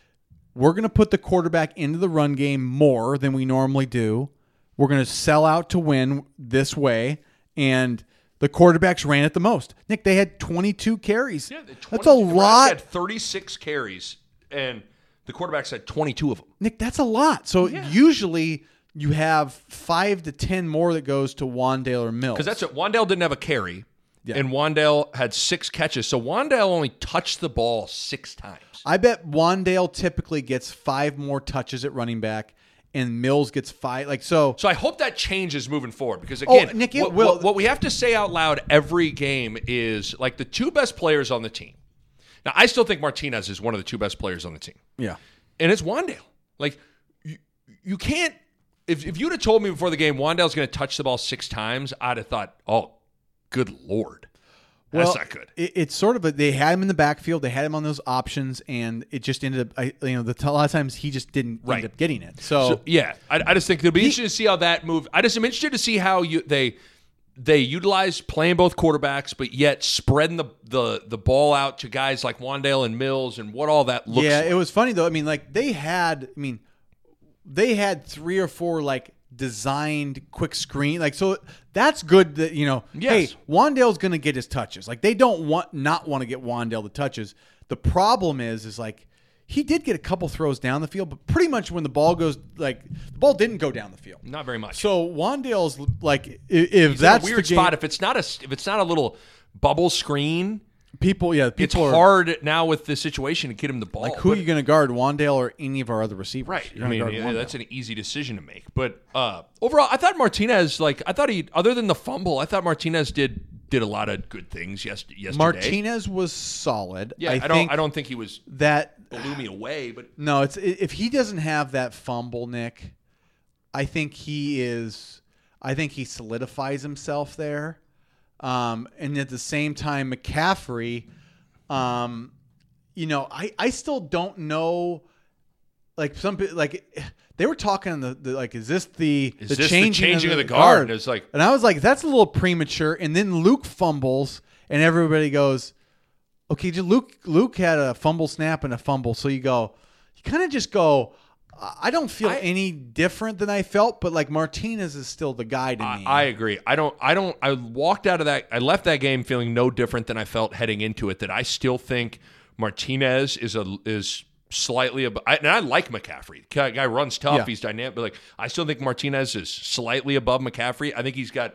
we're going to put the quarterback into the run game more than we normally do. We're going to sell out to win this way. And the quarterbacks ran it the most. Nick, they had twenty-two carries. Yeah, that's a lot. Had thirty-six carries, and the quarterbacks had twenty-two of them. Nick, that's a lot. So yeah. usually you have five to ten more that goes to Wandale or Mills. Because that's it. Wandale didn't have a carry, yeah. and Wandale had six catches. So Wandale only touched the ball six times. I bet Wandale typically gets five more touches at running back, and Mills gets five. Like so. So I hope that changes moving forward. Because again, oh, Nick, it what, will. What, what we have to say out loud every game is like the two best players on the team. Now I still think Martinez is one of the two best players on the team. Yeah, and it's Wandale. Like you, you can't. If if you'd have told me before the game Wandale's going to touch the ball six times, I'd have thought, oh, good Lord. That's well, not good. It, it's sort of a, they had him in the backfield. They had him on those options, and it just ended up. I, you know, the a lot of times he just didn't right. end up getting it. So, so yeah, I, I just think it'll be he, interesting to see how that move. I just am interested to see how you they they utilize playing both quarterbacks, but yet spreading the the the ball out to guys like Wandale and Mills and what all that looks. Yeah, like. it was funny though. I mean, like they had. I mean, they had three or four like designed quick screen, like so that's good that you know yes. hey, Wandale's gonna get his touches. Like they don't want not want to get Wandale the touches. The problem is is like he did get a couple throws down the field, but pretty much when the ball goes like the ball didn't go down the field. Not very much. So Wandale's like if, if He's that's in a weird the game, spot, if it's not a if it's not a little bubble screen, people yeah people it's are, hard now with the situation to get him the ball. Like who but, are you going to guard, Wandale or any of our other receivers? Right. You're I mean, guard yeah, Wandale. that's an easy decision to make. But uh, overall, I thought Martinez, like, I thought he, other than the fumble, I thought Martinez did did a lot of good things yes, yesterday. Martinez was solid. Yeah, I, I don't. think I don't think he was that blew me away. But no, it's if he doesn't have that fumble, Nick, I think he is. I think he solidifies himself there. Um, and at the same time, McCaffrey. Um, you know, I, I still don't know. Like some like they were talking in the, the like, is this the is the this changing, the changing of the, of the guard? guard? It's like, and I was like, that's a little premature. And then Luke fumbles, and everybody goes, okay, Luke Luke had a fumble snap and a fumble. So you go, you kind of just go. I don't feel I, any different than I felt, but like Martinez is still the guy to I, me. I agree. I don't. I don't. I walked out of that. I left that game feeling no different than I felt heading into it. That I still think Martinez is a is slightly above. I, and I like McCaffrey. Guy, guy runs tough. Yeah. He's dynamic. But like, I still think Martinez is slightly above McCaffrey. I think he's got.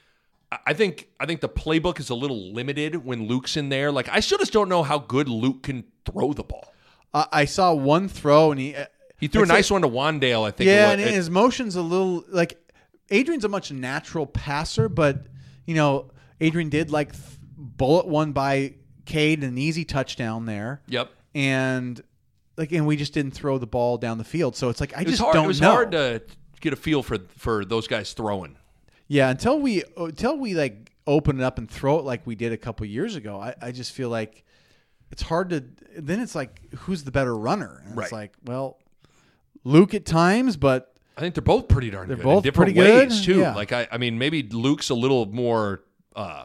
I think. I think the playbook is a little limited when Luke's in there. Like, I still just don't know how good Luke can throw the ball. Uh, I saw one throw and he. He threw I'd a nice say, one to Wandale, I think. Yeah, it was. and his motion's a little like Adrian's a much natural passer, but you know Adrian did like bullet one by Cade, an easy touchdown there. Yep. And like, and we just didn't throw the ball down the field, so it's like I it was just hard, don't It was know. hard to get a feel for for those guys throwing. Yeah, until we until we like open it up and throw it like we did a couple years ago, I, I just feel like it's hard to. Then it's like who's the better runner? And right. It's like well. Luke at times, but I think they're both pretty darn they're good. both in different pretty good. ways too. Yeah. Like I, I mean, maybe Luke's a little more, uh,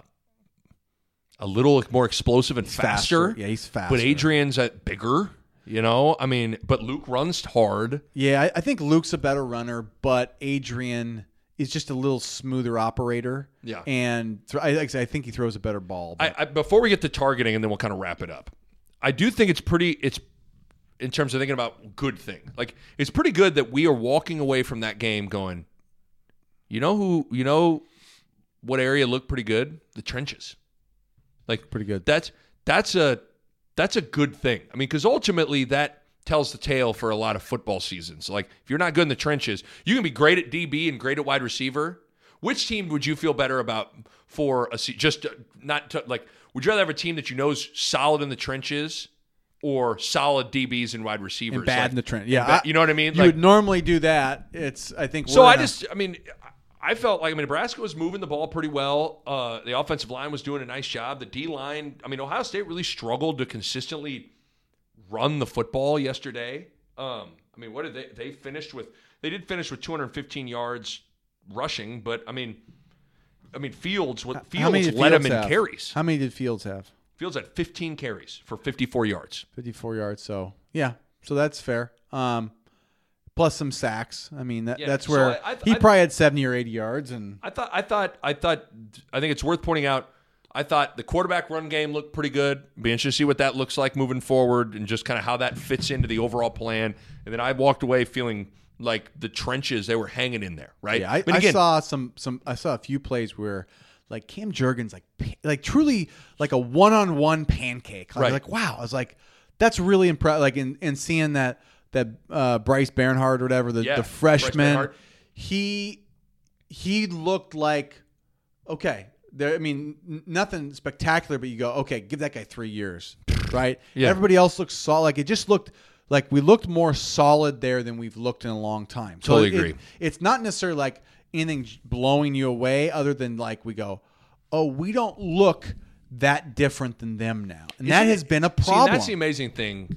a little more explosive and he's faster. faster. Yeah, he's faster. But Adrian's at bigger. You know, I mean, but Luke runs hard. Yeah, I, I think Luke's a better runner, but Adrian is just a little smoother operator. Yeah, and th- I, I think he throws a better ball. I, I, before we get to targeting, and then we'll kind of wrap it up. I do think it's pretty. It's. In terms of thinking about good thing. Like, it's pretty good that we are walking away from that game going, you know who, you know what area looked pretty good? The trenches. Like, pretty good. That's, that's a, that's a good thing. I mean, because ultimately that tells the tale for a lot of football seasons. Like, if you're not good in the trenches, you can be great at D B and great at wide receiver. Which team would you feel better about for a season? Just to, not to, like, would you rather have a team that you know is solid in the trenches or solid D Bs and wide receivers? And bad like, in the trench. Yeah. Bad, you know what I mean? You like, would normally do that. It's, I think. So we're I in a, just, I mean, I felt like, I mean, Nebraska was moving the ball pretty well. Uh, the offensive line was doing a nice job. The D-line, I mean, Ohio State really struggled to consistently run the football yesterday. Um, I mean, what did they, they finished with, they did finish with two hundred fifteen yards rushing, but I mean, I mean, Fields. What How Fields many did led Fields him in have? carries. How many did Fields have? Fields had fifteen carries for fifty-four yards. fifty-four yards. So yeah, so that's fair. Um, plus some sacks. I mean, that, Yeah, that's so where I- I- he I- probably had seventy or eighty yards. And I thought, I thought, I thought, I think it's worth pointing out. I thought the quarterback run game looked pretty good. Be interested to see what that looks like moving forward and just kind of how that fits into the overall plan. And then I walked away feeling like the trenches, they were hanging in there, right? yeah, I, mean, I again, saw some some. I saw a few plays where, like Cam Jurgens, like pa- like truly like a one-on-one pancake. I was Right. like, wow. I was like, that's really impressive. Like in, in seeing that that uh, Bryce Bernhardt or whatever, the, Yeah, the Bryce freshman, Bernhardt. he he looked like okay. There, I mean, n- nothing spectacular, but you go, okay, give that guy three years, right? Yeah. Everybody else looks solid. Like it just looked like we looked more solid there than we've looked in a long time. So Totally it- agree. it- it's not necessarily like anything j- blowing you away, other than like we go, oh, we don't look that different than them now, and that Isn't has it- been a See, problem. that's the amazing thing.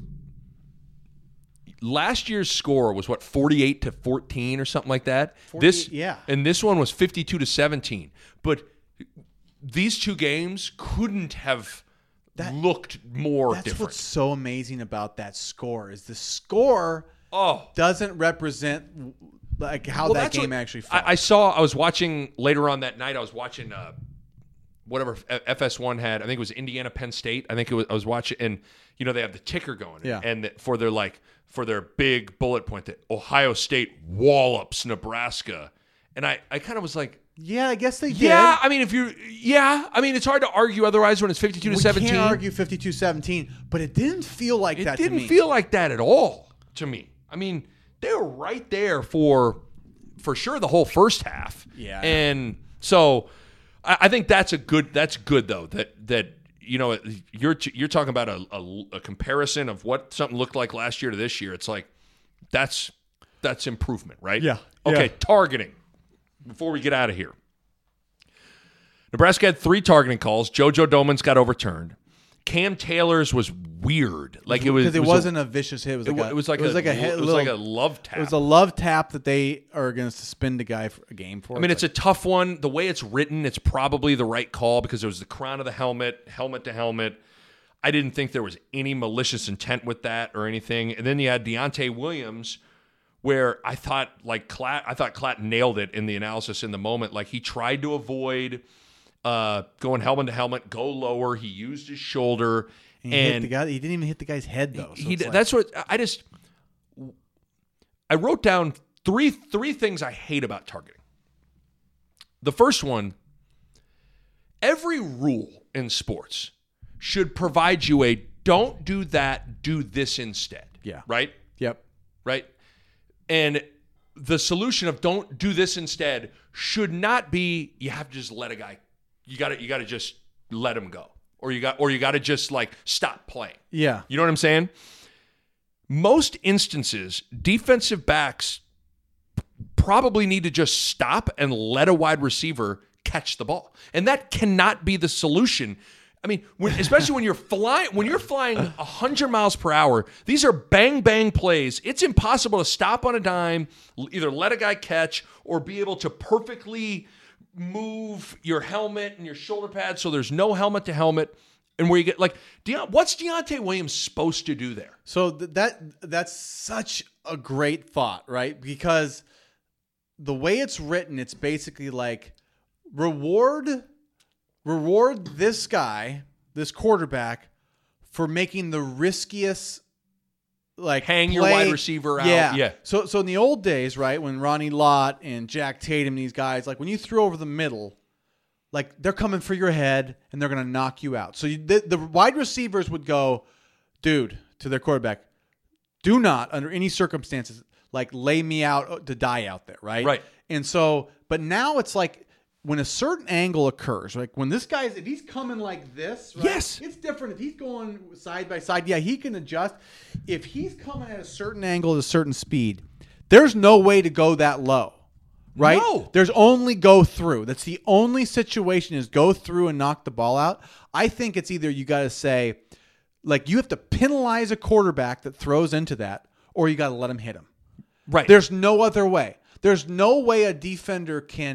Last year's score was what, forty-eight to fourteen or something like that. This yeah. and this one was fifty-two to seventeen. But these two games couldn't have looked more That's different. what's so amazing about that score is the score Oh, doesn't represent like how well, that that's game what- actually felt. I, I saw. I was watching later on that night. I was watching uh, whatever F S one had. I think it was Indiana Penn State. I think it was. I was watching, and you know they have the ticker going. Yeah. And that for their like for their big bullet point that Ohio State wallops Nebraska, and I I kind of was like. yeah, I guess they did. Yeah, I mean, if you, yeah, I mean, it's hard to argue otherwise when it's fifty-two to we seventeen. can't argue fifty-two seventeen, but it didn't feel like It that to didn't me. feel like that at all to me. I mean, they were right there for, for sure, the whole first half. Yeah. and so I, I think that's a good. That's good though. That that you know you're you're talking about a, a, a comparison of what something looked like last year to this year. It's like that's that's improvement, right? Yeah. Okay, Yeah. targeting. Before we get out of here, Nebraska had three targeting calls. JoJo Doman's got overturned. Cam Taylor's was weird. Like it was because it, was wasn't a, a, vicious hit. It was it, like wa- a, it was like it was a, like a, hit, it was little, like a love tap. It was a love tap that they are going to suspend a guy for a game for. I mean, it's a tough one. The way it's written, it's probably the right call because it was the crown of the helmet, helmet to helmet. I didn't think there was any malicious intent with that or anything. And then you had Deontay Williams, where I thought like Klatt, I thought Klatt nailed it in the analysis in the moment. Like he tried to avoid uh, going helmet to helmet, go lower. He used his shoulder, and he, hit and the guy, he didn't even hit the guy's head though. So he, it's like- that's what I just. I wrote down three three things I hate about targeting. The first one, every rule in sports should provide you a don't do that, do this instead. Yeah. Right? Yep. Right? And the solution of don't do this instead should not be you have to just let a guy you got to you got to just let him go. Or you got or you got to just like stop playing. Yeah. You know what I'm saying? Most instances, defensive backs probably need to just stop and let a wide receiver catch the ball. And that cannot be the solution. I mean, when, especially when you're flying when you're flying one hundred miles per hour, these are bang bang plays. It's impossible to stop on a dime, either let a guy catch or be able to perfectly move your helmet and your shoulder pads so there's no helmet to helmet. And where you get like, Deont- what's Deontay Williams supposed to do there? So th- that that's such a great thought, right? Because the way it's written, it's basically like reward reward this guy, this quarterback, for making the riskiest like Hang your play. wide receiver out. Yeah. Yeah. So so in the old days, right, when Ronnie Lott and Jack Tatum, these guys, like when you threw over the middle, like they're coming for your head and they're going to knock you out. So you, the, the wide receivers would go, dude, to their quarterback, do not under any circumstances like lay me out to die out there, right? Right. And so, but now it's like when a certain angle occurs, like when this guy's, if he's coming like this, right? Yes. It's different. If he's going side by side, yeah, he can adjust. If he's coming at a certain angle at a certain speed, there's no way to go that low. Right? No. There's only go through. That's the only situation is go through and knock the ball out. I think it's either you got to say, like, you have to penalize a quarterback that throws into that, or you got to let him hit him. Right. There's no other way. There's no way a defender can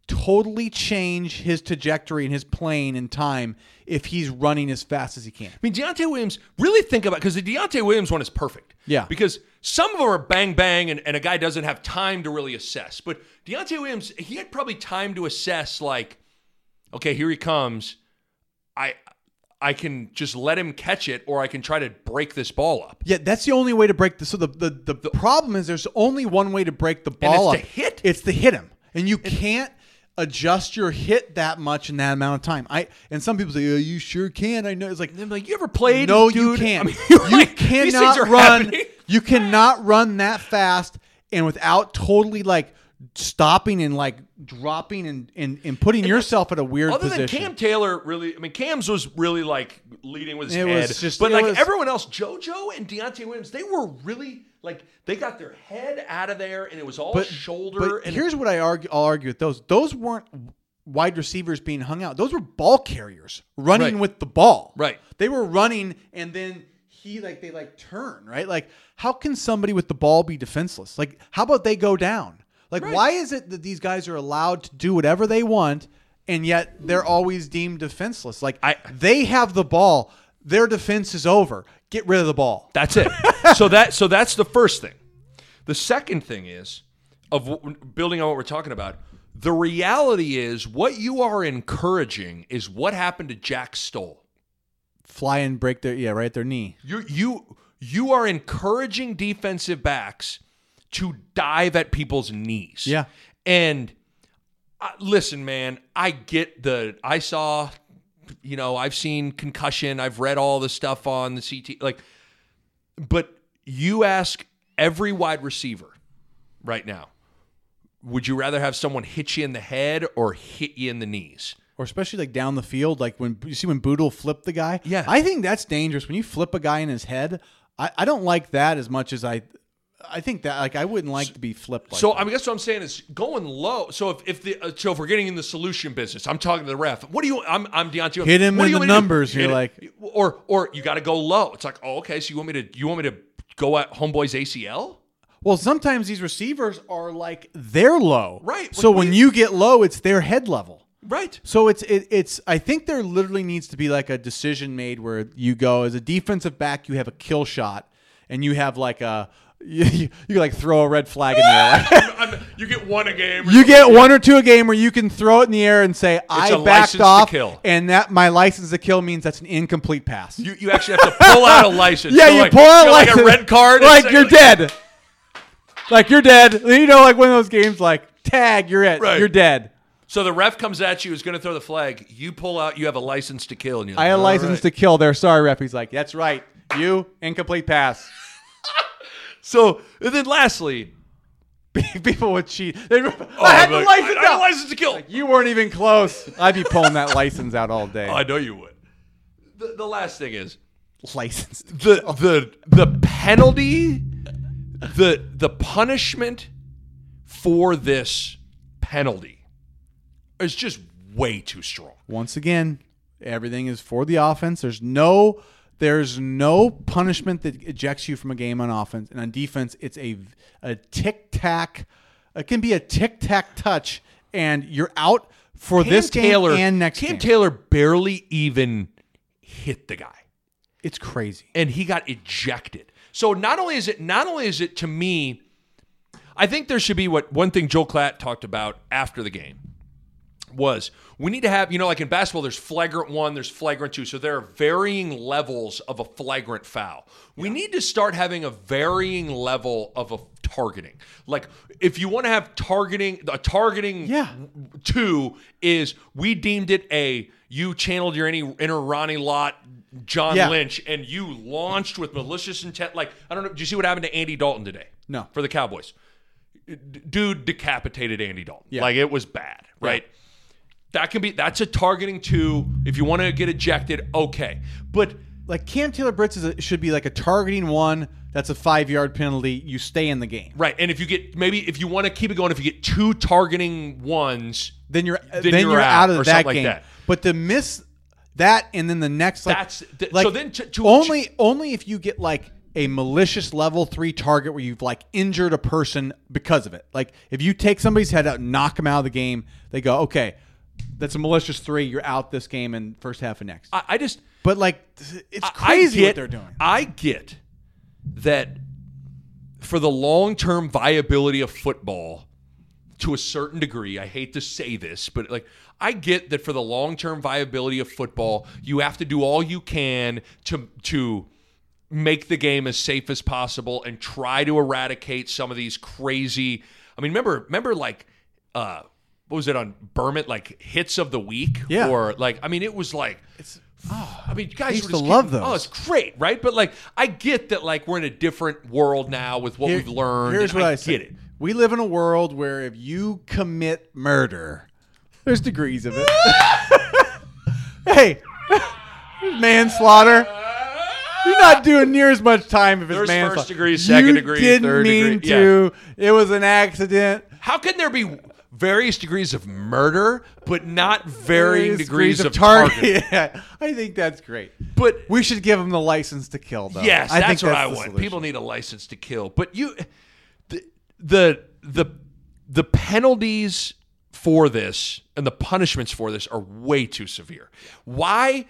totally change his trajectory and his plane in time if he's running as fast as he can. I mean, Deontay Williams, really think about, because the Deontay Williams one is perfect. Yeah. Because some of them are bang, bang, and, and a guy doesn't have time to really assess. But Deontay Williams, he had probably time to assess, like, okay, here he comes. I I can just let him catch it, or I can try to break this ball up. Yeah, that's the only way to break the. So the the, the, the problem is there's only one way to break the ball it's up. to hit. It's to hit him, and you can't adjust your hit that much in that amount of time. I and some people say, "Oh, you sure can." I know. It's like, I'm like, you ever played? no, dude? you can't. I mean, you're you like, these things cannot are run. happening. You cannot run that fast and without totally like stopping and like dropping and, and, and putting yourself at a weird Other position. than Cam Taylor, really, I mean, Cam's was really like leading with his It head. was just- but it like was- everyone else, JoJo and Deontay Williams, they were really like, they got their head out of there and it was all but, shoulder. But and here's what I argue. I'll argue with those. Those weren't wide receivers being hung out. Those were ball carriers running Right. with the ball. Right. They were running and then he like they like turn right. Like how can somebody with the ball be defenseless? Like how about they go down? Like Right. why is it that these guys are allowed to do whatever they want and yet they're always deemed defenseless? Like I- they have the ball. Their defense is over. Get rid of the ball. That's it. so that so that's the first thing. The second thing is, of w- building on what we're talking about, the reality is what you are encouraging is what happened to Jack Stoll. Fly and break their yeah right their knee. You you you are encouraging defensive backs to dive at people's knees. Yeah. And uh, listen, man, I get the I saw, you know, I've seen concussion, I've read all the stuff on the C T, like, but you ask every wide receiver right now, would you rather have someone hit you in the head or hit you in the knees? Or especially like down the field, like when you see when Boodle flipped the guy. Yeah. I think that's dangerous. When you flip a guy in his head, I, I don't like that as much as I I think that like I wouldn't like to be flipped like So that. I guess what I'm saying is going low. So if, if the uh, so if we're getting in the solution business, I'm talking to the ref. What do you? I'm I'm Deontay. Hit him what do in you the want me to do? numbers, Hit you're it- like- or or you got to go low. It's like, oh, okay. So you want me to you want me to go at homeboy's A C L? Well, sometimes these receivers are like they're low. Right. So Like, when we- you get low, it's their head level. Right. So it's it, it's I think there literally needs to be like a decision made where you go as a defensive back, you have a kill shot, and you have like a you, you, you like throw a red flag in there. I'm, you get one a game. or You get something. one or two a game where you can throw it in the air and say, I a backed license to off, kill. and that my license to kill means that's an incomplete pass. You, you actually have to pull out a license. yeah, So you like, pull out you know, like license, a red card. and like say, you're dead. Like you're dead. You know, like one of those games, like tag, you're it. Right. You're dead. So the ref comes at you, is going to throw the flag. You pull out. You have a license to kill, and you're like, I had a all license right. to kill there. Sorry, ref. He's like, that's right. You incomplete pass. So and then lastly, People would cheat. They, oh, I had the like, license I had a out. license to kill. You weren't even close. I'd be pulling that license out all day. Oh, I know you would. The, the last thing is License. the the the penalty, the the punishment for this penalty is just way too strong. Once again, everything is for the offense. There's no there's no punishment that ejects you from a game on offense. And on defense, it's a a tic-tac. It can be a tic-tac touch, and you're out for Cam this game Taylor, and next Cam game. Taylor barely even hit the guy, It's crazy. and he got ejected. So not only is it not only is it to me, I think there should be what one thing Joe Klatt talked about after the game was we need to have, you know, like in basketball, there's flagrant one, there's flagrant two. So there are varying levels of a flagrant foul. We need to start having a varying level of a targeting. Like if you want to have targeting, a targeting Yeah. two is we deemed it a, you channeled your inner, inner Ronnie Lott, John Yeah. Lynch, and you launched with malicious intent. Like, I don't know, did you see what happened to Andy Dalton today? No. For the Cowboys. D- Dude decapitated Andy Dalton. Yeah. Like it was bad, right? That can be, that's a targeting two. If you want to get ejected, okay. But Like Cam Taylor Britz is a, should be like a targeting one. That's a five-yard penalty. You stay in the game. right, and if you get, maybe if you want to keep it going, if you get two targeting ones, Then you're Then then, you're you're, out out, of or that something like game. that. But to miss that and then the next like, That's- th- like so then to- to- only only if you get like a malicious level three target where you've like injured a person because of it. Like if you take somebody's head out and knock them out of the game, they go, okay, that's a malicious three. You're out this game in first half of next. I, I just, but like, it's I- crazy I get, what they're doing. I get that for the long-term viability of football, to a certain degree, I hate to say this, but like I get that for the long-term viability of football, you have to do all you can to to make the game as safe as possible and try to eradicate some of these crazy. I mean, remember, remember, like, uh, what was it on Bermit? Like hits of the week, Yeah. or like, I mean, it was like, it's. Oh, I mean, you guys I used were to just love getting- those. Oh, it's great, right? But like, I get that, like, we're in a different world now with what Here- we've learned. Here's and what I, I say. get it. We live in a world where if you commit murder, there's degrees of it. Hey, there's manslaughter. You're not doing near as much time if it's There's manslaughter. first degree, second you degree, didn't third mean degree. to. It was an accident. How can there be various degrees of murder, but not varying Various degrees, of target. target? Yeah, I think that's great. But We should give them the license to kill, though. yes, I that's think what that's I the want. solution. People need a license to kill. But you, the the the the penalties for this and the punishments for this are way too severe. Why?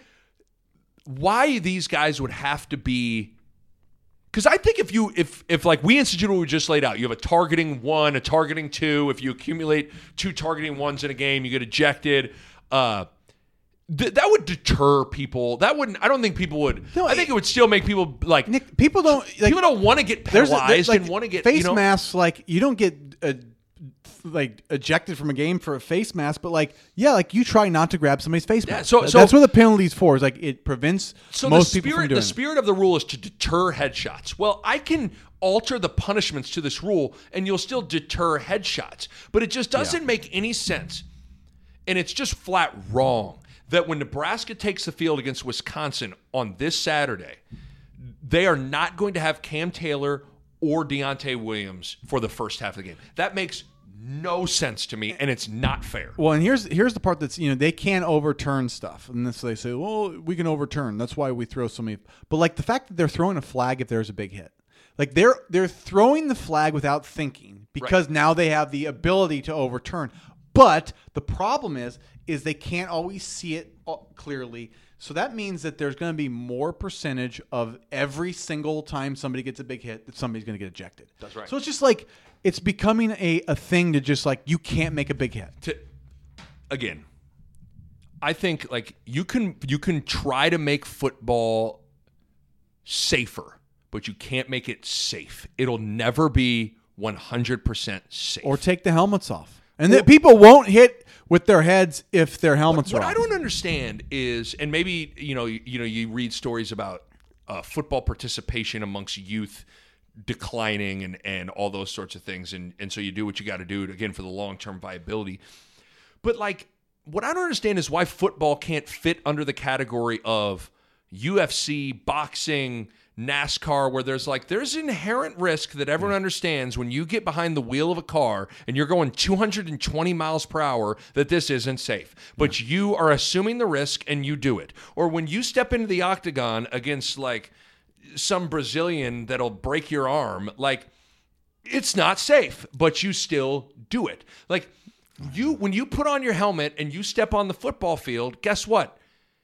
Why these guys would have to be? Because I think if you if if like we institute what we just laid out, you have a targeting one, a targeting two. If you accumulate two targeting ones in a game, you get ejected. Uh, th- that would deter people. That wouldn't. I don't think people would. No, I think it would still make people like Nick, people don't like, people don't want to get there's a- penalized there's, like, and want to get face you know, masks. Like you don't get uh, like ejected from a game for a face mask, but like yeah, like you try not to grab somebody's face Yeah, mask. so- That- so- that's what the penalty's for. Is like it prevents So most the people spirit, from doing the spirit of the rule is to deter headshots. Well, I can alter the punishments to this rule, and you'll still deter headshots. But it just doesn't make any sense, and it's just flat wrong that when Nebraska takes the field against Wisconsin on this Saturday, they are not going to have Cam Taylor or Deontay Williams for the first half of the game. That makes no sense to me, and it's not fair. it. Well, and here's here's the part that's you know they can't overturn stuff, and this they say, well, we can overturn. That's why we throw so many. But like the fact that they're throwing a flag if there's a big hit. Like they're they're throwing the flag without thinking because Right. now they have the ability to overturn. But the problem is is they can't always see it clearly. So that means that there's going to be more percentage of every single time somebody gets a big hit that somebody's going to get ejected. That's right. So it's just like it's becoming a, a thing to just like you can't make a big hit. To, again, I think like you can you can try to make football safer, but you can't make it safe. It'll never be one hundred percent safe. Or take the helmets off. And then people won't hit with their heads if their helmets what are off. I don't understand is, and maybe you know, you, you know, you read stories about uh, football participation amongst youth declining and, and all those sorts of things, and and so you do what you got to do again for the long term viability. But like, what I don't understand is why football can't fit under the category of U F C, boxing, NASCAR, where there's like there's inherent risk that everyone understands when you get behind the wheel of a car and you're going two hundred twenty miles per hour that this isn't safe. But you are assuming the risk and you do it. Or when you step into the octagon against like some Brazilian that'll break your arm, like it's not safe, but you still do it. Like you when you put on your helmet and you step on the football field, guess what?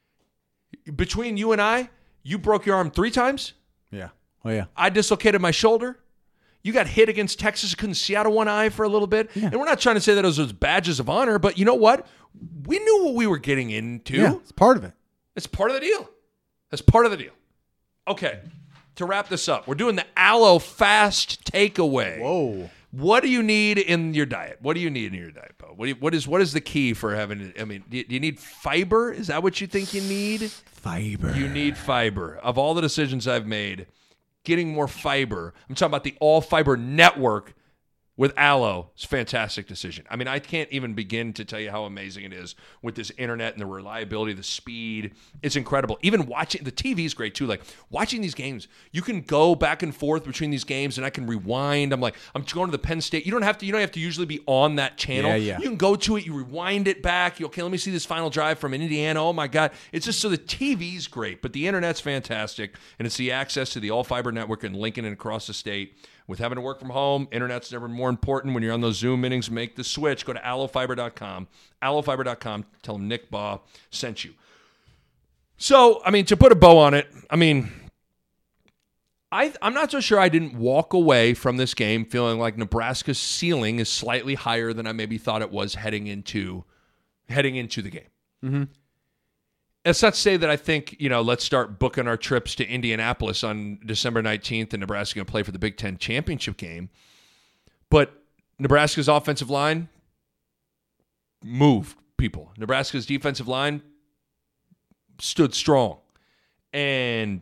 Between you and I, you broke your arm three times. Yeah. Oh, yeah. I dislocated my shoulder. You got hit against Texas, couldn't see out of one eye for a little bit. And we're not trying to say that those was badges of honor, but you know what? We knew what we were getting into. Yeah, it's part of it. It's part of the deal. That's part of the deal. Okay, to wrap this up, we're doing the Aloe Fast Takeaway. Whoa. What do you need in your diet? What do you need in your diet, Bo? What, do you, what is what is the key for having? I mean, do you, do you need fiber? Is that what you think you need? Fiber. You need fiber. Of all the decisions I've made, getting more fiber. I'm talking about the All Fiber Network with Allo, it's a fantastic decision. I mean, I can't even begin to tell you how amazing it is with this internet and the reliability, the speed. It's incredible. Even watching, the T V is great too. Like watching these games, you can go back and forth between these games and I can rewind. I'm like, I'm going to the Penn State. You don't have to, you don't have to usually be on that channel. Yeah, yeah. You can go to it, you rewind it back. You, okay, let me see this final drive from Indiana. Oh my God. It's just so the T V's great, but the internet's fantastic. And it's the access to the all fiber network in Lincoln and across the state. With having to work from home, internet's never more important. When you're on those Zoom meetings, make the switch. Go to allo fiber dot com. allo fiber dot com. Tell them Nick Baugh sent you. So, I mean, to put a bow on it, I mean, I, I'm not so sure I didn't walk away from this game feeling like Nebraska's ceiling is slightly higher than I maybe thought it was heading into heading into the game. Mm-hmm. It's not to say that I think, you know, let's start booking our trips to Indianapolis on December nineteenth and Nebraska going to play for the Big Ten championship game. But Nebraska's offensive line moved people. Nebraska's defensive line stood strong. And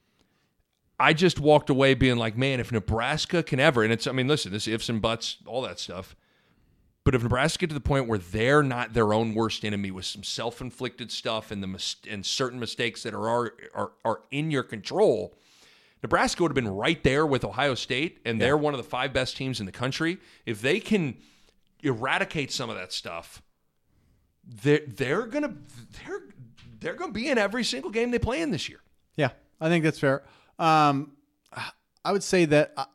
I just walked away being like, man, if Nebraska can ever, and it's, I mean, listen, this ifs and buts, all that stuff. But if Nebraska get to the point where they're not their own worst enemy with some self-inflicted stuff and the mis- and certain mistakes that are, are are are in your control, Nebraska would have been right there with Ohio State, and yeah. they're one of the five best teams in the country. If they can eradicate some of that stuff, they're they're gonna they're they're gonna be in every single game they play in this year. Yeah, I think that's fair. Um, I would say that uh,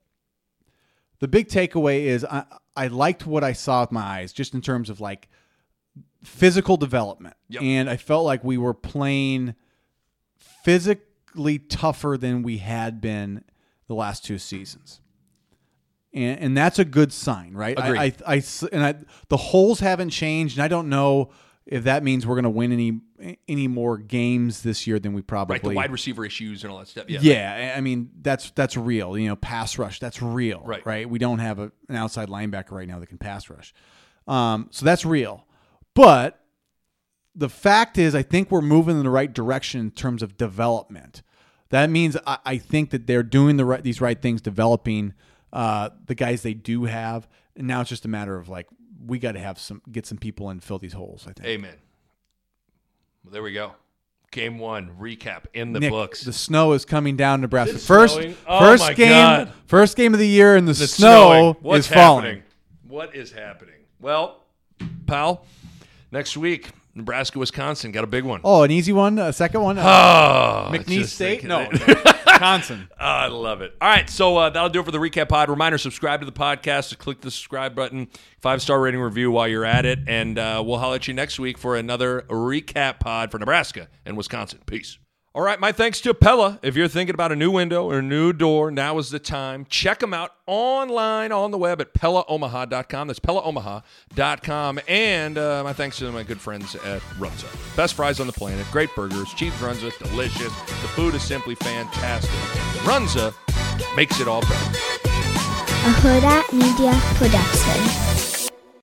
the big takeaway is I. I liked what I saw with my eyes, just in terms of like physical development. Yep. And I felt like we were playing physically tougher than we had been the last two seasons. And, and that's a good sign, right? Agreed. I, I, I, and I, the holes haven't changed, and I don't know if that means we're going to win any any more games this year than we probably. Right, the wide receiver issues and all that stuff. Yeah, yeah. I mean, that's that's real. You know, pass rush, that's real. Right, right. We don't have a, an outside linebacker right now that can pass rush, um, so that's real. But the fact is, I think we're moving in the right direction in terms of development. That means I, I think that they're doing the right these right things, developing uh, the guys they do have, and now it's just a matter of like we got to have some get some people in and fill these holes. I think. Amen. Well, there we go. Game one recap in the Nick, books. The snow is coming down Nebraska. It's first, snowing? Oh first my game, God. first game of the year, and the It's snow snowing. What's is falling. happening? What is happening? Well, pal, next week, Nebraska, Wisconsin got a big one. Oh, an easy one, a second one. Uh, Oh, McNeese just State. thinking No, it. Wisconsin. Oh, I love it. All right, so uh, that'll do it for the recap pod. Reminder: subscribe to the podcast. Click the subscribe button. Five star rating review while you're at it, and uh, we'll holler at you next week for another recap pod for Nebraska and Wisconsin. Peace. All right, my thanks to Pella. If you're thinking about a new window or a new door, now is the time. Check them out online on the web at Pella Omaha dot com. That's Pella Omaha dot com. And uh, my thanks to my good friends at Runza. Best fries on the planet, great burgers, cheese Runza, delicious. The food is simply fantastic. Runza makes it all better. A Huda Media Production.